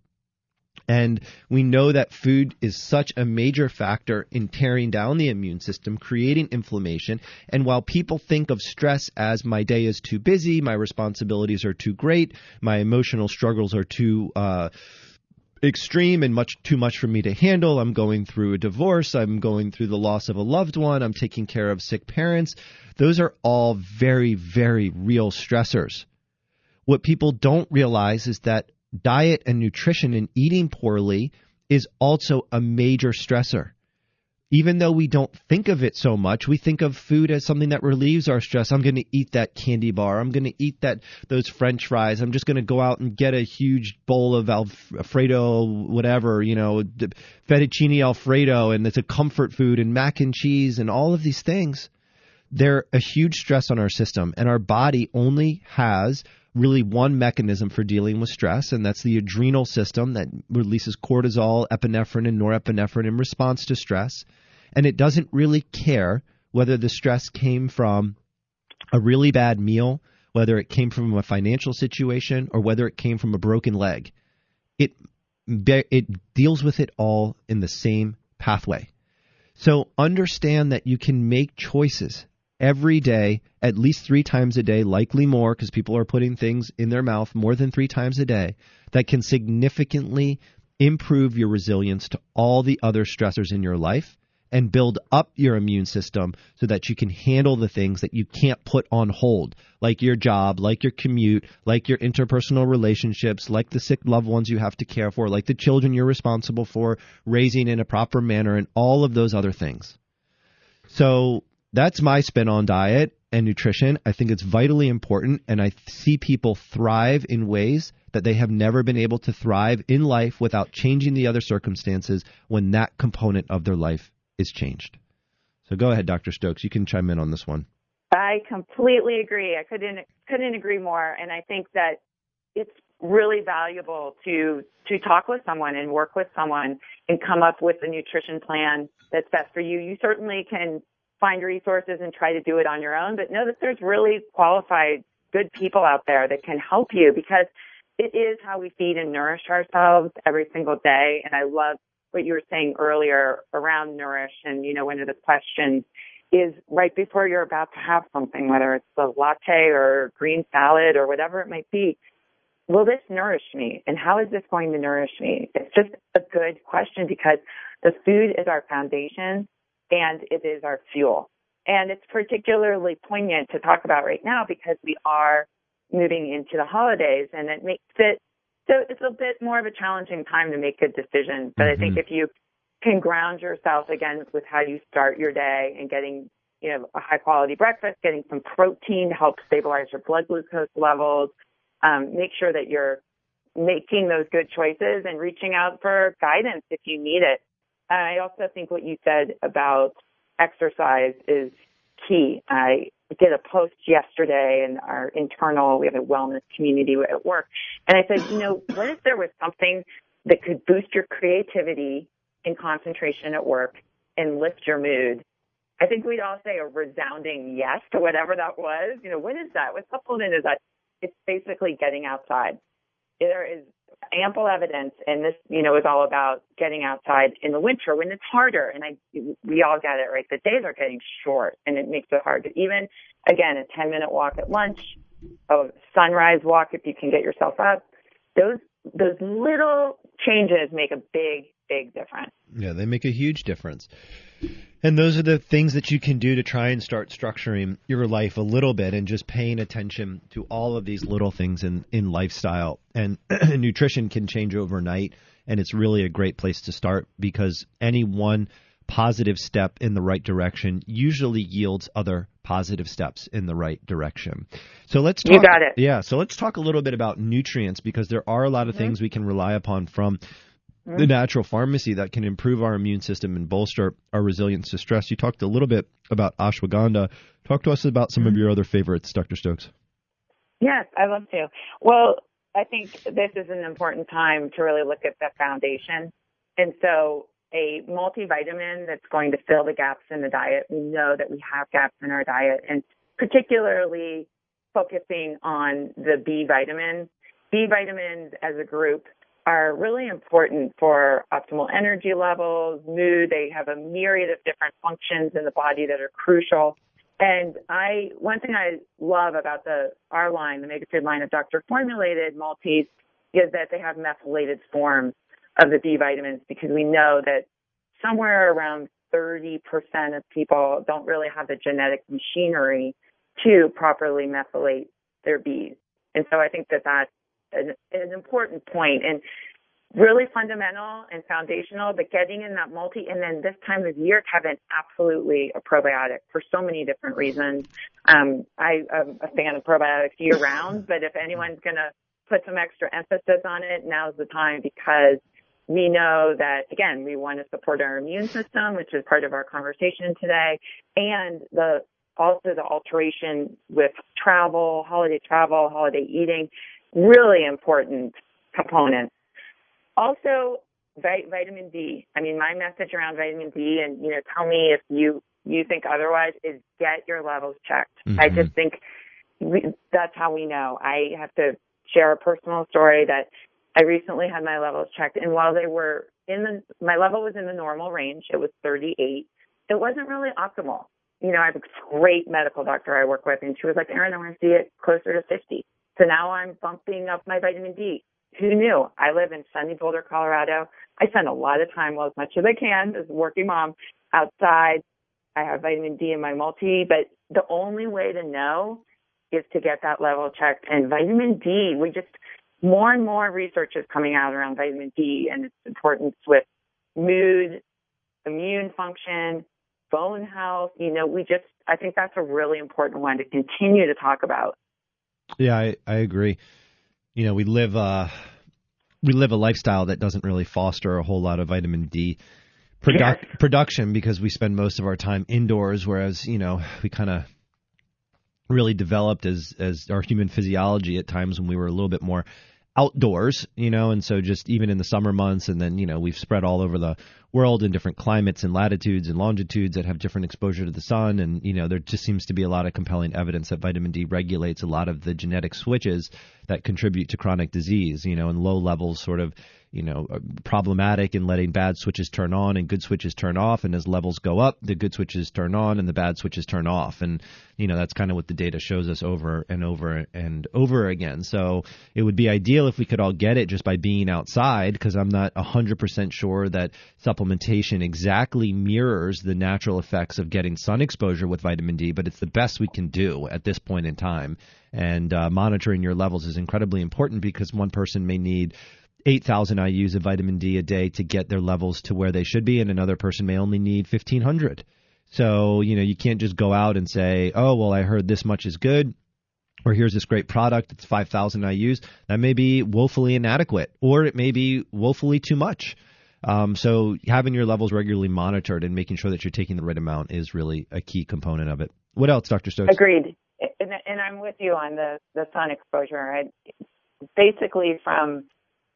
And we know that food is such a major factor in tearing down the immune system, creating inflammation. And while people think of stress as my day is too busy, my responsibilities are too great, my emotional struggles are too uh, extreme and much too much for me to handle, I'm going through a divorce, I'm going through the loss of a loved one, I'm taking care of sick parents, those are all very, very real stressors. What people don't realize is that diet and nutrition and eating poorly is also a major stressor. Even though we don't think of it so much, we think of food as something that relieves our stress. I'm going to eat that candy bar. I'm going to eat that those French fries. I'm just going to go out and get a huge bowl of Alfredo, whatever, you know, fettuccine Alfredo, and it's a comfort food, and mac and cheese and all of these things. They're a huge stress on our system, and our body only has really one mechanism for dealing with stress, and that's the adrenal system that releases cortisol, epinephrine, and norepinephrine in response to stress. And it doesn't really care whether the stress came from a really bad meal, whether it came from a financial situation, or whether it came from a broken leg. It, it deals with it all in the same pathway. So understand that you can make choices every day, at least three times a day, likely more because people are putting things in their mouth more than three times a day, that can significantly improve your resilience to all the other stressors in your life and build up your immune system so that you can handle the things that you can't put on hold, like your job, like your commute, like your interpersonal relationships, like the sick loved ones you have to care for, like the children you're responsible for raising in a proper manner, and all of those other things. So that's my spin on diet and nutrition. I think it's vitally important, and I see people thrive in ways that they have never been able to thrive in life without changing the other circumstances when that component of their life is changed. So go ahead, Doctor Stokes. You can chime in on this one. I completely agree. I couldn't couldn't agree more. And I think that it's really valuable to to talk with someone and work with someone and come up with a nutrition plan that's best for you. You certainly can find resources and try to do it on your own, but know that there's really qualified, good people out there that can help you, because it is how we feed and nourish ourselves every single day. And I love what you were saying earlier around nourish. And, you know, one of the questions is right before you're about to have something, whether it's a latte or green salad or whatever it might be, will this nourish me? And how is this going to nourish me? It's just a good question, because the food is our foundation and it is our fuel. And it's particularly poignant to talk about right now because we are moving into the holidays, and it makes it so it's a bit more of a challenging time to make good decisions. But mm-hmm. I think if you can ground yourself again with how you start your day and getting, you know, a high quality breakfast, getting some protein to help stabilize your blood glucose levels, um, make sure that you're making those good choices and reaching out for guidance if you need it. And I also think what you said about exercise is key. I did a post yesterday in our internal, we have a wellness community at work, and I said, you know, what if there was something that could boost your creativity and concentration at work and lift your mood? I think we'd all say a resounding yes to whatever that was. You know, what is that? What supplement is that? It's basically getting outside. There is ample evidence, and this, you know, is all about getting outside in the winter when it's harder. And I, we all get it, right? The days are getting short, and it makes it hard. Even, again, a ten-minute walk at lunch, a sunrise walk if you can get yourself up. Those those little changes make a big, big difference. Yeah, they make a huge difference. And those are the things that you can do to try and start structuring your life a little bit and just paying attention to all of these little things in, in lifestyle. And nutrition can change overnight, and it's really a great place to start because any one positive step in the right direction usually yields other positive steps in the right direction. So let's talk, you got it. Yeah, so let's talk a little bit about nutrients, because there are a lot of mm-hmm. things we can rely upon from the natural pharmacy that can improve our immune system and bolster our resilience to stress. You talked a little bit about ashwagandha. Talk to us about some of your other favorites, Doctor Stokes. Yes, I love to. Well, I think this is an important time to really look at the foundation. And so a multivitamin that's going to fill the gaps in the diet. We know that we have gaps in our diet, and particularly focusing on the B vitamins. B vitamins as a group are really important for optimal energy levels, mood. They have a myriad of different functions in the body that are crucial. And I, one thing I love about the our line, the MegaFood line of doctor formulated multis, is that they have methylated forms of the B vitamins, because we know that somewhere around thirty percent of people don't really have the genetic machinery to properly methylate their Bs. And so I think that that's an, an important point and really fundamental and foundational, but getting in that multi, and then this time of year, Kevin, absolutely a probiotic for so many different reasons. Um, I, I'm a fan of probiotics year round, but if anyone's going to put some extra emphasis on it, now's the time, because we know that, again, we want to support our immune system, which is part of our conversation today, and the also the alteration with travel, holiday travel, holiday eating, really important components. Also, vi- vitamin D. I mean, my message around vitamin D, and, you know, tell me if you, you think otherwise, is get your levels checked. Mm-hmm. I just think we, that's how we know. I have to share a personal story that I recently had my levels checked, and while they were in the, my level was in the normal range, it was thirty-eight. it wasn't really optimal. You know, I have a great medical doctor I work with, and she was like, Erin, I want to see it closer to fifty. So now I'm bumping up my vitamin D. Who knew? I live in sunny Boulder, Colorado. I spend a lot of time, well, as much as I can, as a working mom, outside. I have vitamin D in my multi, but the only way to know is to get that level checked. And vitamin D, we just, more and more research is coming out around vitamin D and its importance with mood, immune function, bone health. You know, we just, I think that's a really important one to continue to talk about. Yeah, I, I agree. You know, we live uh, we live a lifestyle that doesn't really foster a whole lot of vitamin D produ- yes. production because we spend most of our time indoors, whereas, you know, we kind of really developed as, as our human physiology at times when we were a little bit more outdoors, you know, and so just even in the summer months, and then, you know, we've spread all over the world in different climates and latitudes and longitudes that have different exposure to the sun. And, you know, there just seems to be a lot of compelling evidence that vitamin D regulates a lot of the genetic switches that contribute to chronic disease, you know, and low levels sort of, you know, problematic in letting bad switches turn on and good switches turn off. And as levels go up, the good switches turn on and the bad switches turn off. And, you know, that's kind of what the data shows us over and over and over again. So it would be ideal if we could all get it just by being outside, because I'm not one hundred percent sure that supplementation exactly mirrors the natural effects of getting sun exposure with vitamin D, but it's the best we can do at this point in time. And uh, monitoring your levels is incredibly important because one person may need eight thousand I U's of vitamin D a day to get their levels to where they should be, and another person may only need fifteen hundred. So, you know, you can't just go out and say, oh, well, I heard this much is good, or here's this great product, it's five thousand I U's. That may be woefully inadequate, or it may be woefully too much. Um, so having your levels regularly monitored and making sure that you're taking the right amount is really a key component of it. What else, Doctor Stokes? Agreed. And, and I'm with you on the, the sun exposure. I, basically from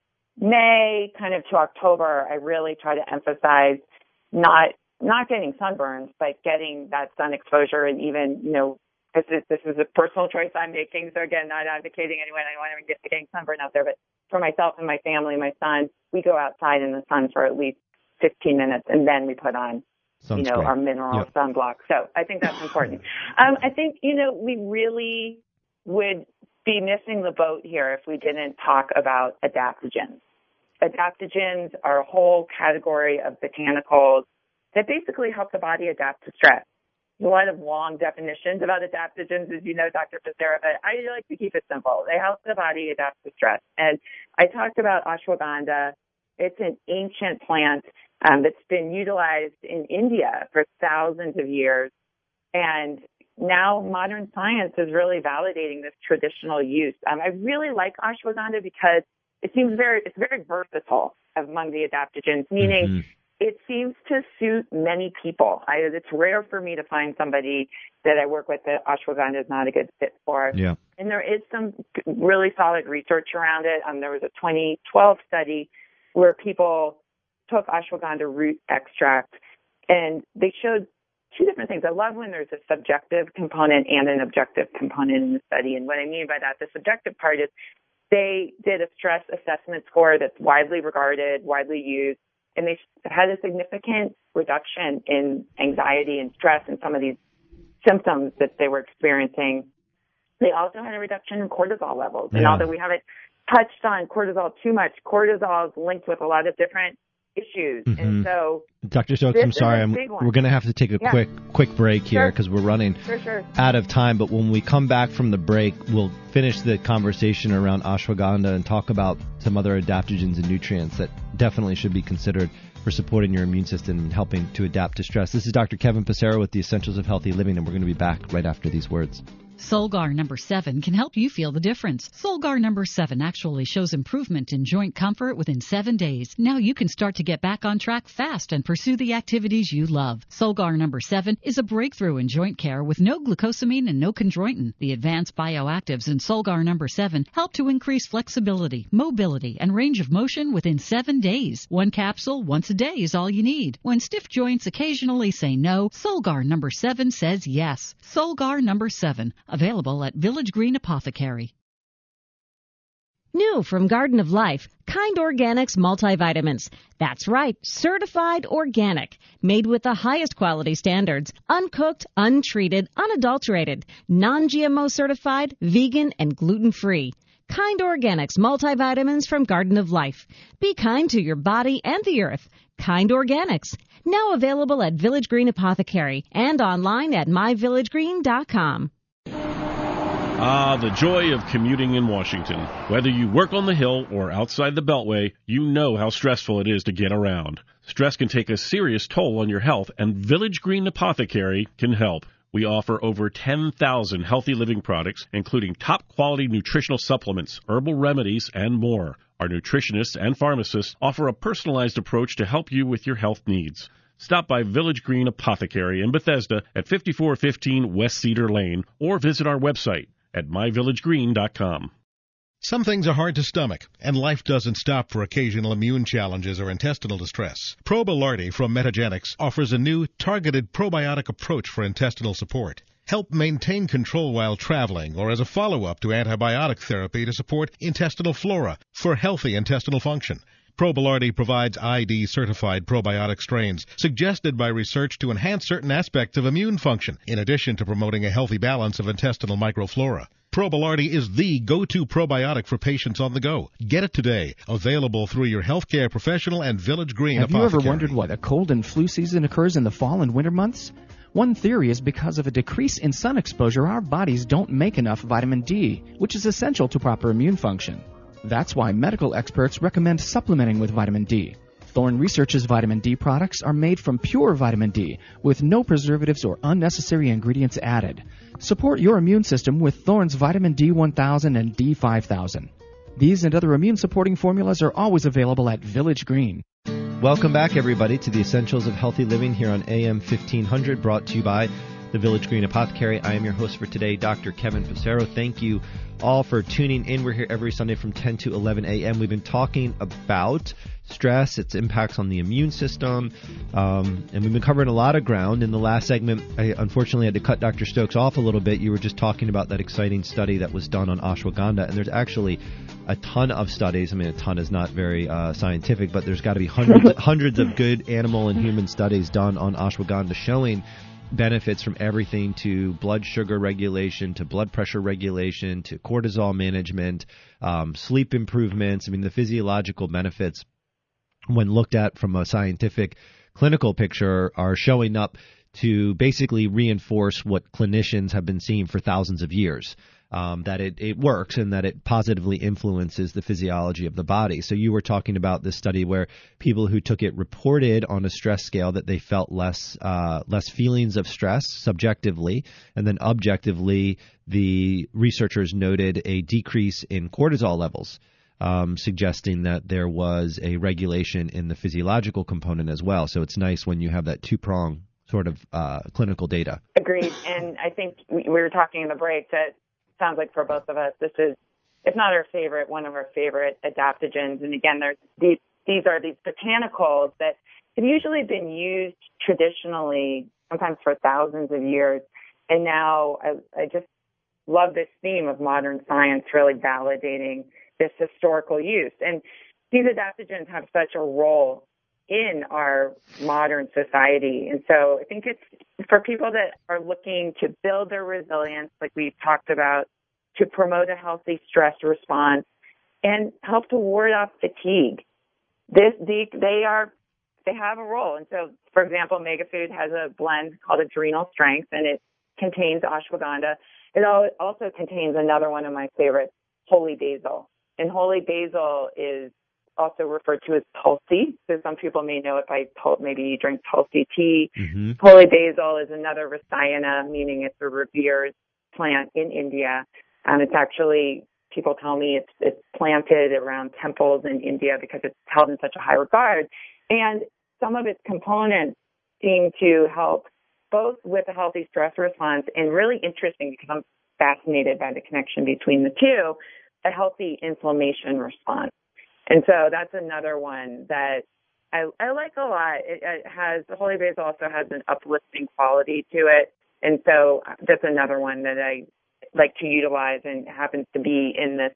May kind of to October, I really try to emphasize not not getting sunburns, but getting that sun exposure. And even, you know, this is, this is a personal choice I'm making. So again, not advocating anyone. I don't want to get getting sunburn out there, but for myself and my family, my son, we go outside in the sun for at least fifteen minutes, and then we put on, Sunscreen. you know, our mineral yep. sunblock. So I think that's important. um, I think, you know, we really would be missing the boat here if we didn't talk about adaptogens. Adaptogens are a whole category of botanicals that basically help the body adapt to stress. There's a lot of long definitions about adaptogens, as you know, Doctor Passero, but I like to keep it simple. They help the body adapt to stress. And I talked about ashwagandha. It's an ancient plant um, that's been utilized in India for thousands of years. And now modern science is really validating this traditional use. Um, I really like ashwagandha because it seems very, it's very versatile among the adaptogens, meaning mm-hmm. it seems to suit many people. I, it's rare for me to find somebody that I work with that ashwagandha is not a good fit for. Yeah. And there is some really solid research around it. Um, there was a twenty twelve study where people took ashwagandha root extract, and they showed two different things. I love when there's a subjective component and an objective component in the study. And what I mean by that, the subjective part is they did a stress assessment score that's widely regarded, widely used, and they had a significant reduction in anxiety and stress and some of these symptoms that they were experiencing. They also had a reduction in cortisol levels. Yeah. And although we haven't touched on cortisol too much, cortisol is linked with a lot of different issues. Mm-hmm. And so, Doctor Stokes, I'm sorry, I'm, we're going to have to take a yeah. quick quick break here because sure. we're running sure, sure. out of time. But when we come back from the break, we'll finish the conversation around ashwagandha and talk about some other adaptogens and nutrients that definitely should be considered for supporting your immune system and helping to adapt to stress. This is Doctor Kevin Passero with the Essentials of Healthy Living, and we're going to be back right after these words. Solgar number seven can help you feel the difference. Solgar number seven actually shows improvement in joint comfort within seven days. Now you can start to get back on track fast and pursue the activities you love. Solgar number seven is a breakthrough in joint care with no glucosamine and no chondroitin. The advanced bioactives in Solgar number seven help to increase flexibility, mobility, and range of motion within seven days. One capsule once a day is all you need. When stiff joints occasionally say no, Solgar number seven says yes. Solgar number seven. Available at Village Green Apothecary. New from Garden of Life, Kind Organics multivitamins. That's right, certified organic, made with the highest quality standards, uncooked, untreated, unadulterated, non-G M O certified, vegan, and gluten-free. Kind Organics multivitamins from Garden of Life. Be kind to your body and the earth. Kind Organics. Now available at Village Green Apothecary and online at my village green dot com. Ah, the joy of commuting in Washington. Whether you work on the Hill or outside the Beltway, you know how stressful it is to get around. Stress can take a serious toll on your health, and Village Green Apothecary can help. We offer over ten thousand healthy living products, including top-quality nutritional supplements, herbal remedies, and more. Our nutritionists and pharmacists offer a personalized approach to help you with your health needs. Stop by Village Green Apothecary in Bethesda at fifty-four fifteen West Cedar Lane, or visit our website at my village green dot com. Some things are hard to stomach, and life doesn't stop for occasional immune challenges or intestinal distress. Probilardi from Metagenics offers a new, targeted probiotic approach for intestinal support. Help maintain control while traveling or as a follow-up to antibiotic therapy to support intestinal flora for healthy intestinal function. Probilardi provides I D-certified probiotic strains suggested by research to enhance certain aspects of immune function, in addition to promoting a healthy balance of intestinal microflora. Probilardi is the go-to probiotic for patients on the go. Get it today. Available through your healthcare professional and Village Green Have Apothecary. you ever wondered why the cold and flu season occurs in the fall and winter months? One theory is because of a decrease in sun exposure, our bodies don't make enough vitamin D, which is essential to proper immune function. That's why medical experts recommend supplementing with vitamin D. Thorne Research's vitamin D products are made from pure vitamin D with no preservatives or unnecessary ingredients added. Support your immune system with Thorne's vitamin D one thousand and D five thousand. These and other immune-supporting formulas are always available at Village Green. Welcome back, everybody, to the Essentials of Healthy Living here on A M fifteen hundred, brought to you by the Village Green Apothecary. I am your host for today, Doctor Kevin Passero. Thank you all for tuning in. We're here every Sunday from ten to eleven a.m. We've been talking about stress, its impacts on the immune system, um, and we've been covering a lot of ground. In the last segment, I unfortunately had to cut Doctor Stokes off a little bit. You were just talking about that exciting study that was done on ashwagandha, and there's actually a ton of studies. I mean, a ton is not very uh, scientific, but there's got to be hundreds, hundreds of good animal and human studies done on ashwagandha showing benefits from everything to blood sugar regulation, to blood pressure regulation, to cortisol management, um, sleep improvements. I mean, the physiological benefits, when looked at from a scientific clinical picture, are showing up to basically reinforce what clinicians have been seeing for thousands of years. Um, that it, it works and that it positively influences the physiology of the body. So you were talking about this study where people who took it reported on a stress scale that they felt less uh, less feelings of stress subjectively, and then objectively the researchers noted a decrease in cortisol levels, um, suggesting that there was a regulation in the physiological component as well. So it's nice when you have that two-prong sort of uh, clinical data. Agreed. And I think we were talking in the break that sounds like for both of us, this is, if not our favorite, one of our favorite adaptogens. And again, there's these, these are these botanicals that have usually been used traditionally, sometimes for thousands of years. And now I, I just love this theme of modern science really validating this historical use. And these adaptogens have such a role in our modern society. And so I think it's for people that are looking to build their resilience, like we've talked about, to promote a healthy stress response and help to ward off fatigue. This, they, they are, they have a role. And so, for example, Megafood has a blend called Adrenal Strength, and it contains ashwagandha. It also contains another one of my favorites, holy basil. And holy basil is also referred to as Tulsi. So some people may know it by maybe you drink Tulsi tea. Mm-hmm. Holy basil is another Rasayana, meaning it's a revered plant in India. Um, it's actually, people tell me it's, it's planted around temples in India because it's held in such a high regard. And some of its components seem to help both with a healthy stress response and really interesting because I'm fascinated by the connection between the two, a healthy inflammation response. And so that's another one that I, I like a lot. It, it has, the holy basil also has an uplifting quality to it. And so that's another one that I like to utilize and happens to be in this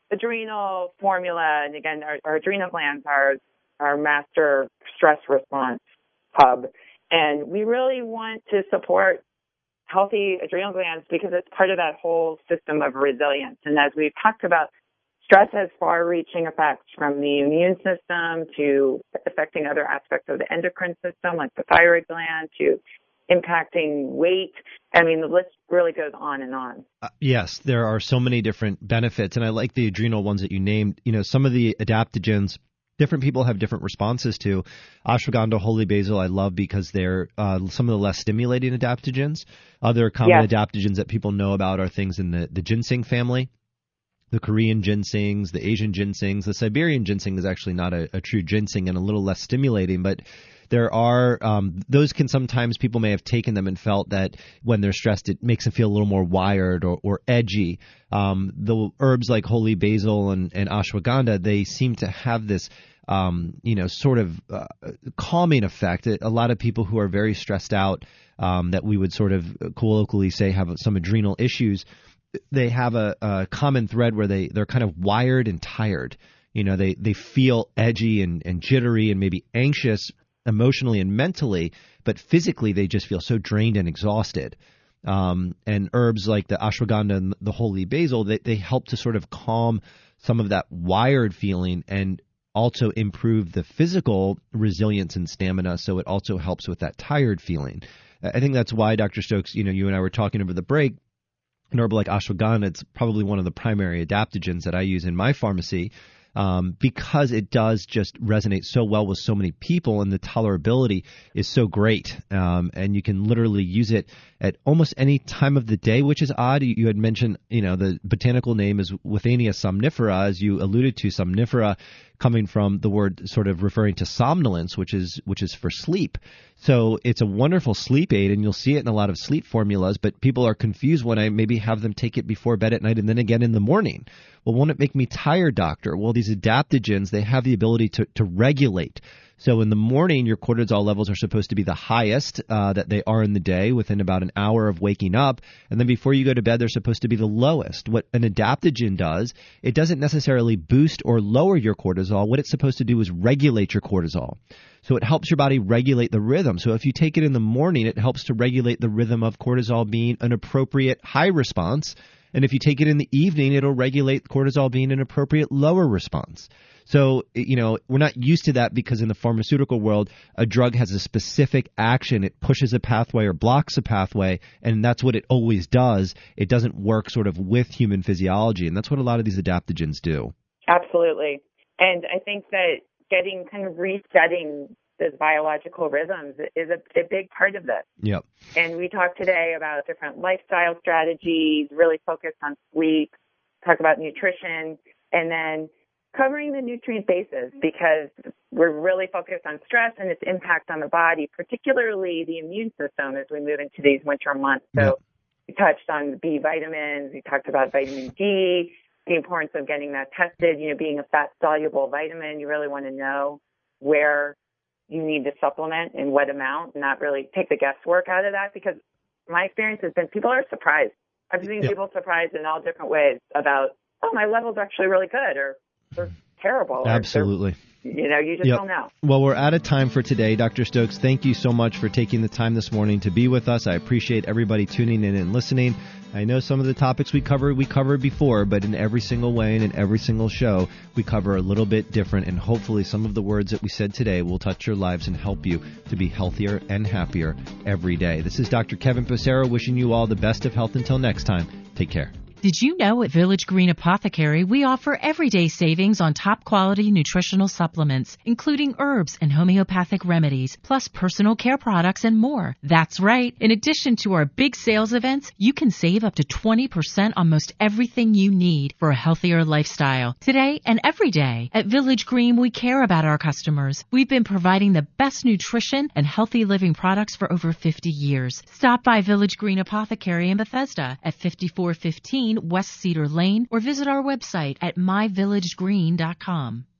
adrenal formula, and again, our, our adrenal glands are our master stress response hub. And we really want to support healthy adrenal glands because it's part of that whole system of resilience. And as we've talked about, stress has far-reaching effects from the immune system to affecting other aspects of the endocrine system, like the thyroid gland, to impacting weight. I mean, the list really goes on and on. Uh, yes, there are so many different benefits, and I like the adrenal ones that you named. You know, some of the adaptogens, different people have different responses to. Ashwagandha, holy basil, I love because they're uh, some of the less stimulating adaptogens. Other common yes. adaptogens that people know about are things in the, the ginseng family. The Korean ginsengs, the Asian ginsengs. The Siberian ginseng is actually not a, a true ginseng and a little less stimulating, but there are um, those can sometimes people may have taken them and felt that when they're stressed it makes them feel a little more wired or, or edgy. Um, the herbs like holy basil and, and ashwagandha, they seem to have this um, you know sort of uh, calming effect. A lot of people who are very stressed out, um, that we would sort of colloquially say have some adrenal issues, they have a, a common thread where they, they're kind of wired and tired. You know, they, they feel edgy and, and jittery and maybe anxious emotionally and mentally, but physically they just feel so drained and exhausted. Um, and herbs like the ashwagandha and the holy basil, they, they help to sort of calm some of that wired feeling and also improve the physical resilience and stamina, so it also helps with that tired feeling. I think that's why, Doctor Stokes, you know, you and I were talking over the break, an herb like ashwagandha, it's probably one of the primary adaptogens that I use in my pharmacy, um, because it does just resonate so well with so many people, and the tolerability is so great. Um, and you can literally use it at almost any time of the day, which is odd. You, you had mentioned, you know, the botanical name is Withania somnifera, as you alluded to, somnifera coming from the word sort of referring to somnolence, which is which is for sleep. So it's a wonderful sleep aid, and you'll see it in a lot of sleep formulas, but people are confused when I maybe have them take it before bed at night and then again in the morning. Well, won't it make me tired, doctor? Well, these adaptogens, they have the ability to, to regulate. So in the morning, your cortisol levels are supposed to be the highest uh, that they are in the day within about an hour of waking up. And then before you go to bed, they're supposed to be the lowest. What an adaptogen does, it doesn't necessarily boost or lower your cortisol. What it's supposed to do is regulate your cortisol. So it helps your body regulate the rhythm. So if you take it in the morning, it helps to regulate the rhythm of cortisol being an appropriate high response. And if you take it in the evening, it'll regulate cortisol being an appropriate lower response. So, you know, we're not used to that because in the pharmaceutical world, a drug has a specific action. It pushes a pathway or blocks a pathway, and that's what it always does. It doesn't work sort of with human physiology, and that's what a lot of these adaptogens do. Absolutely. And I think that getting kind of resetting those biological rhythms is a, a big part of this. Yep. And we talked today about different lifestyle strategies, really focused on sleep, talk about nutrition, and then covering the nutrient bases, because we're really focused on stress and its impact on the body, particularly the immune system as we move into these winter months. So yep. We touched on B vitamins. We talked about vitamin D, the importance of getting that tested. You know, being a fat-soluble vitamin, you really want to know where you need to supplement and what amount, and not really take the guesswork out of that, because my experience has been people are surprised. I've seen yep. people surprised in all different ways about, oh, my level's actually really good, or they're terrible. Absolutely. You know, you just yep. don't know. Well, we're out of time for today. Doctor Stokes, thank you so much for taking the time this morning to be with us. I appreciate everybody tuning in and listening. I know some of the topics we covered, we covered before, but in every single way and in every single show, we cover a little bit different, and hopefully some of the words that we said today will touch your lives and help you to be healthier and happier every day. This is Doctor Kevin Passero wishing you all the best of health. Until next time, take care. Did you know at Village Green Apothecary we offer everyday savings on top quality nutritional supplements, including herbs and homeopathic remedies, plus personal care products and more? That's right. In addition to our big sales events, you can save up to twenty percent on most everything you need for a healthier lifestyle. Today and every day at Village Green, we care about our customers. We've been providing the best nutrition and healthy living products for over fifty years. Stop by Village Green Apothecary in Bethesda at fifty-four fifteen West Cedar Lane, or visit our website at my village green dot com.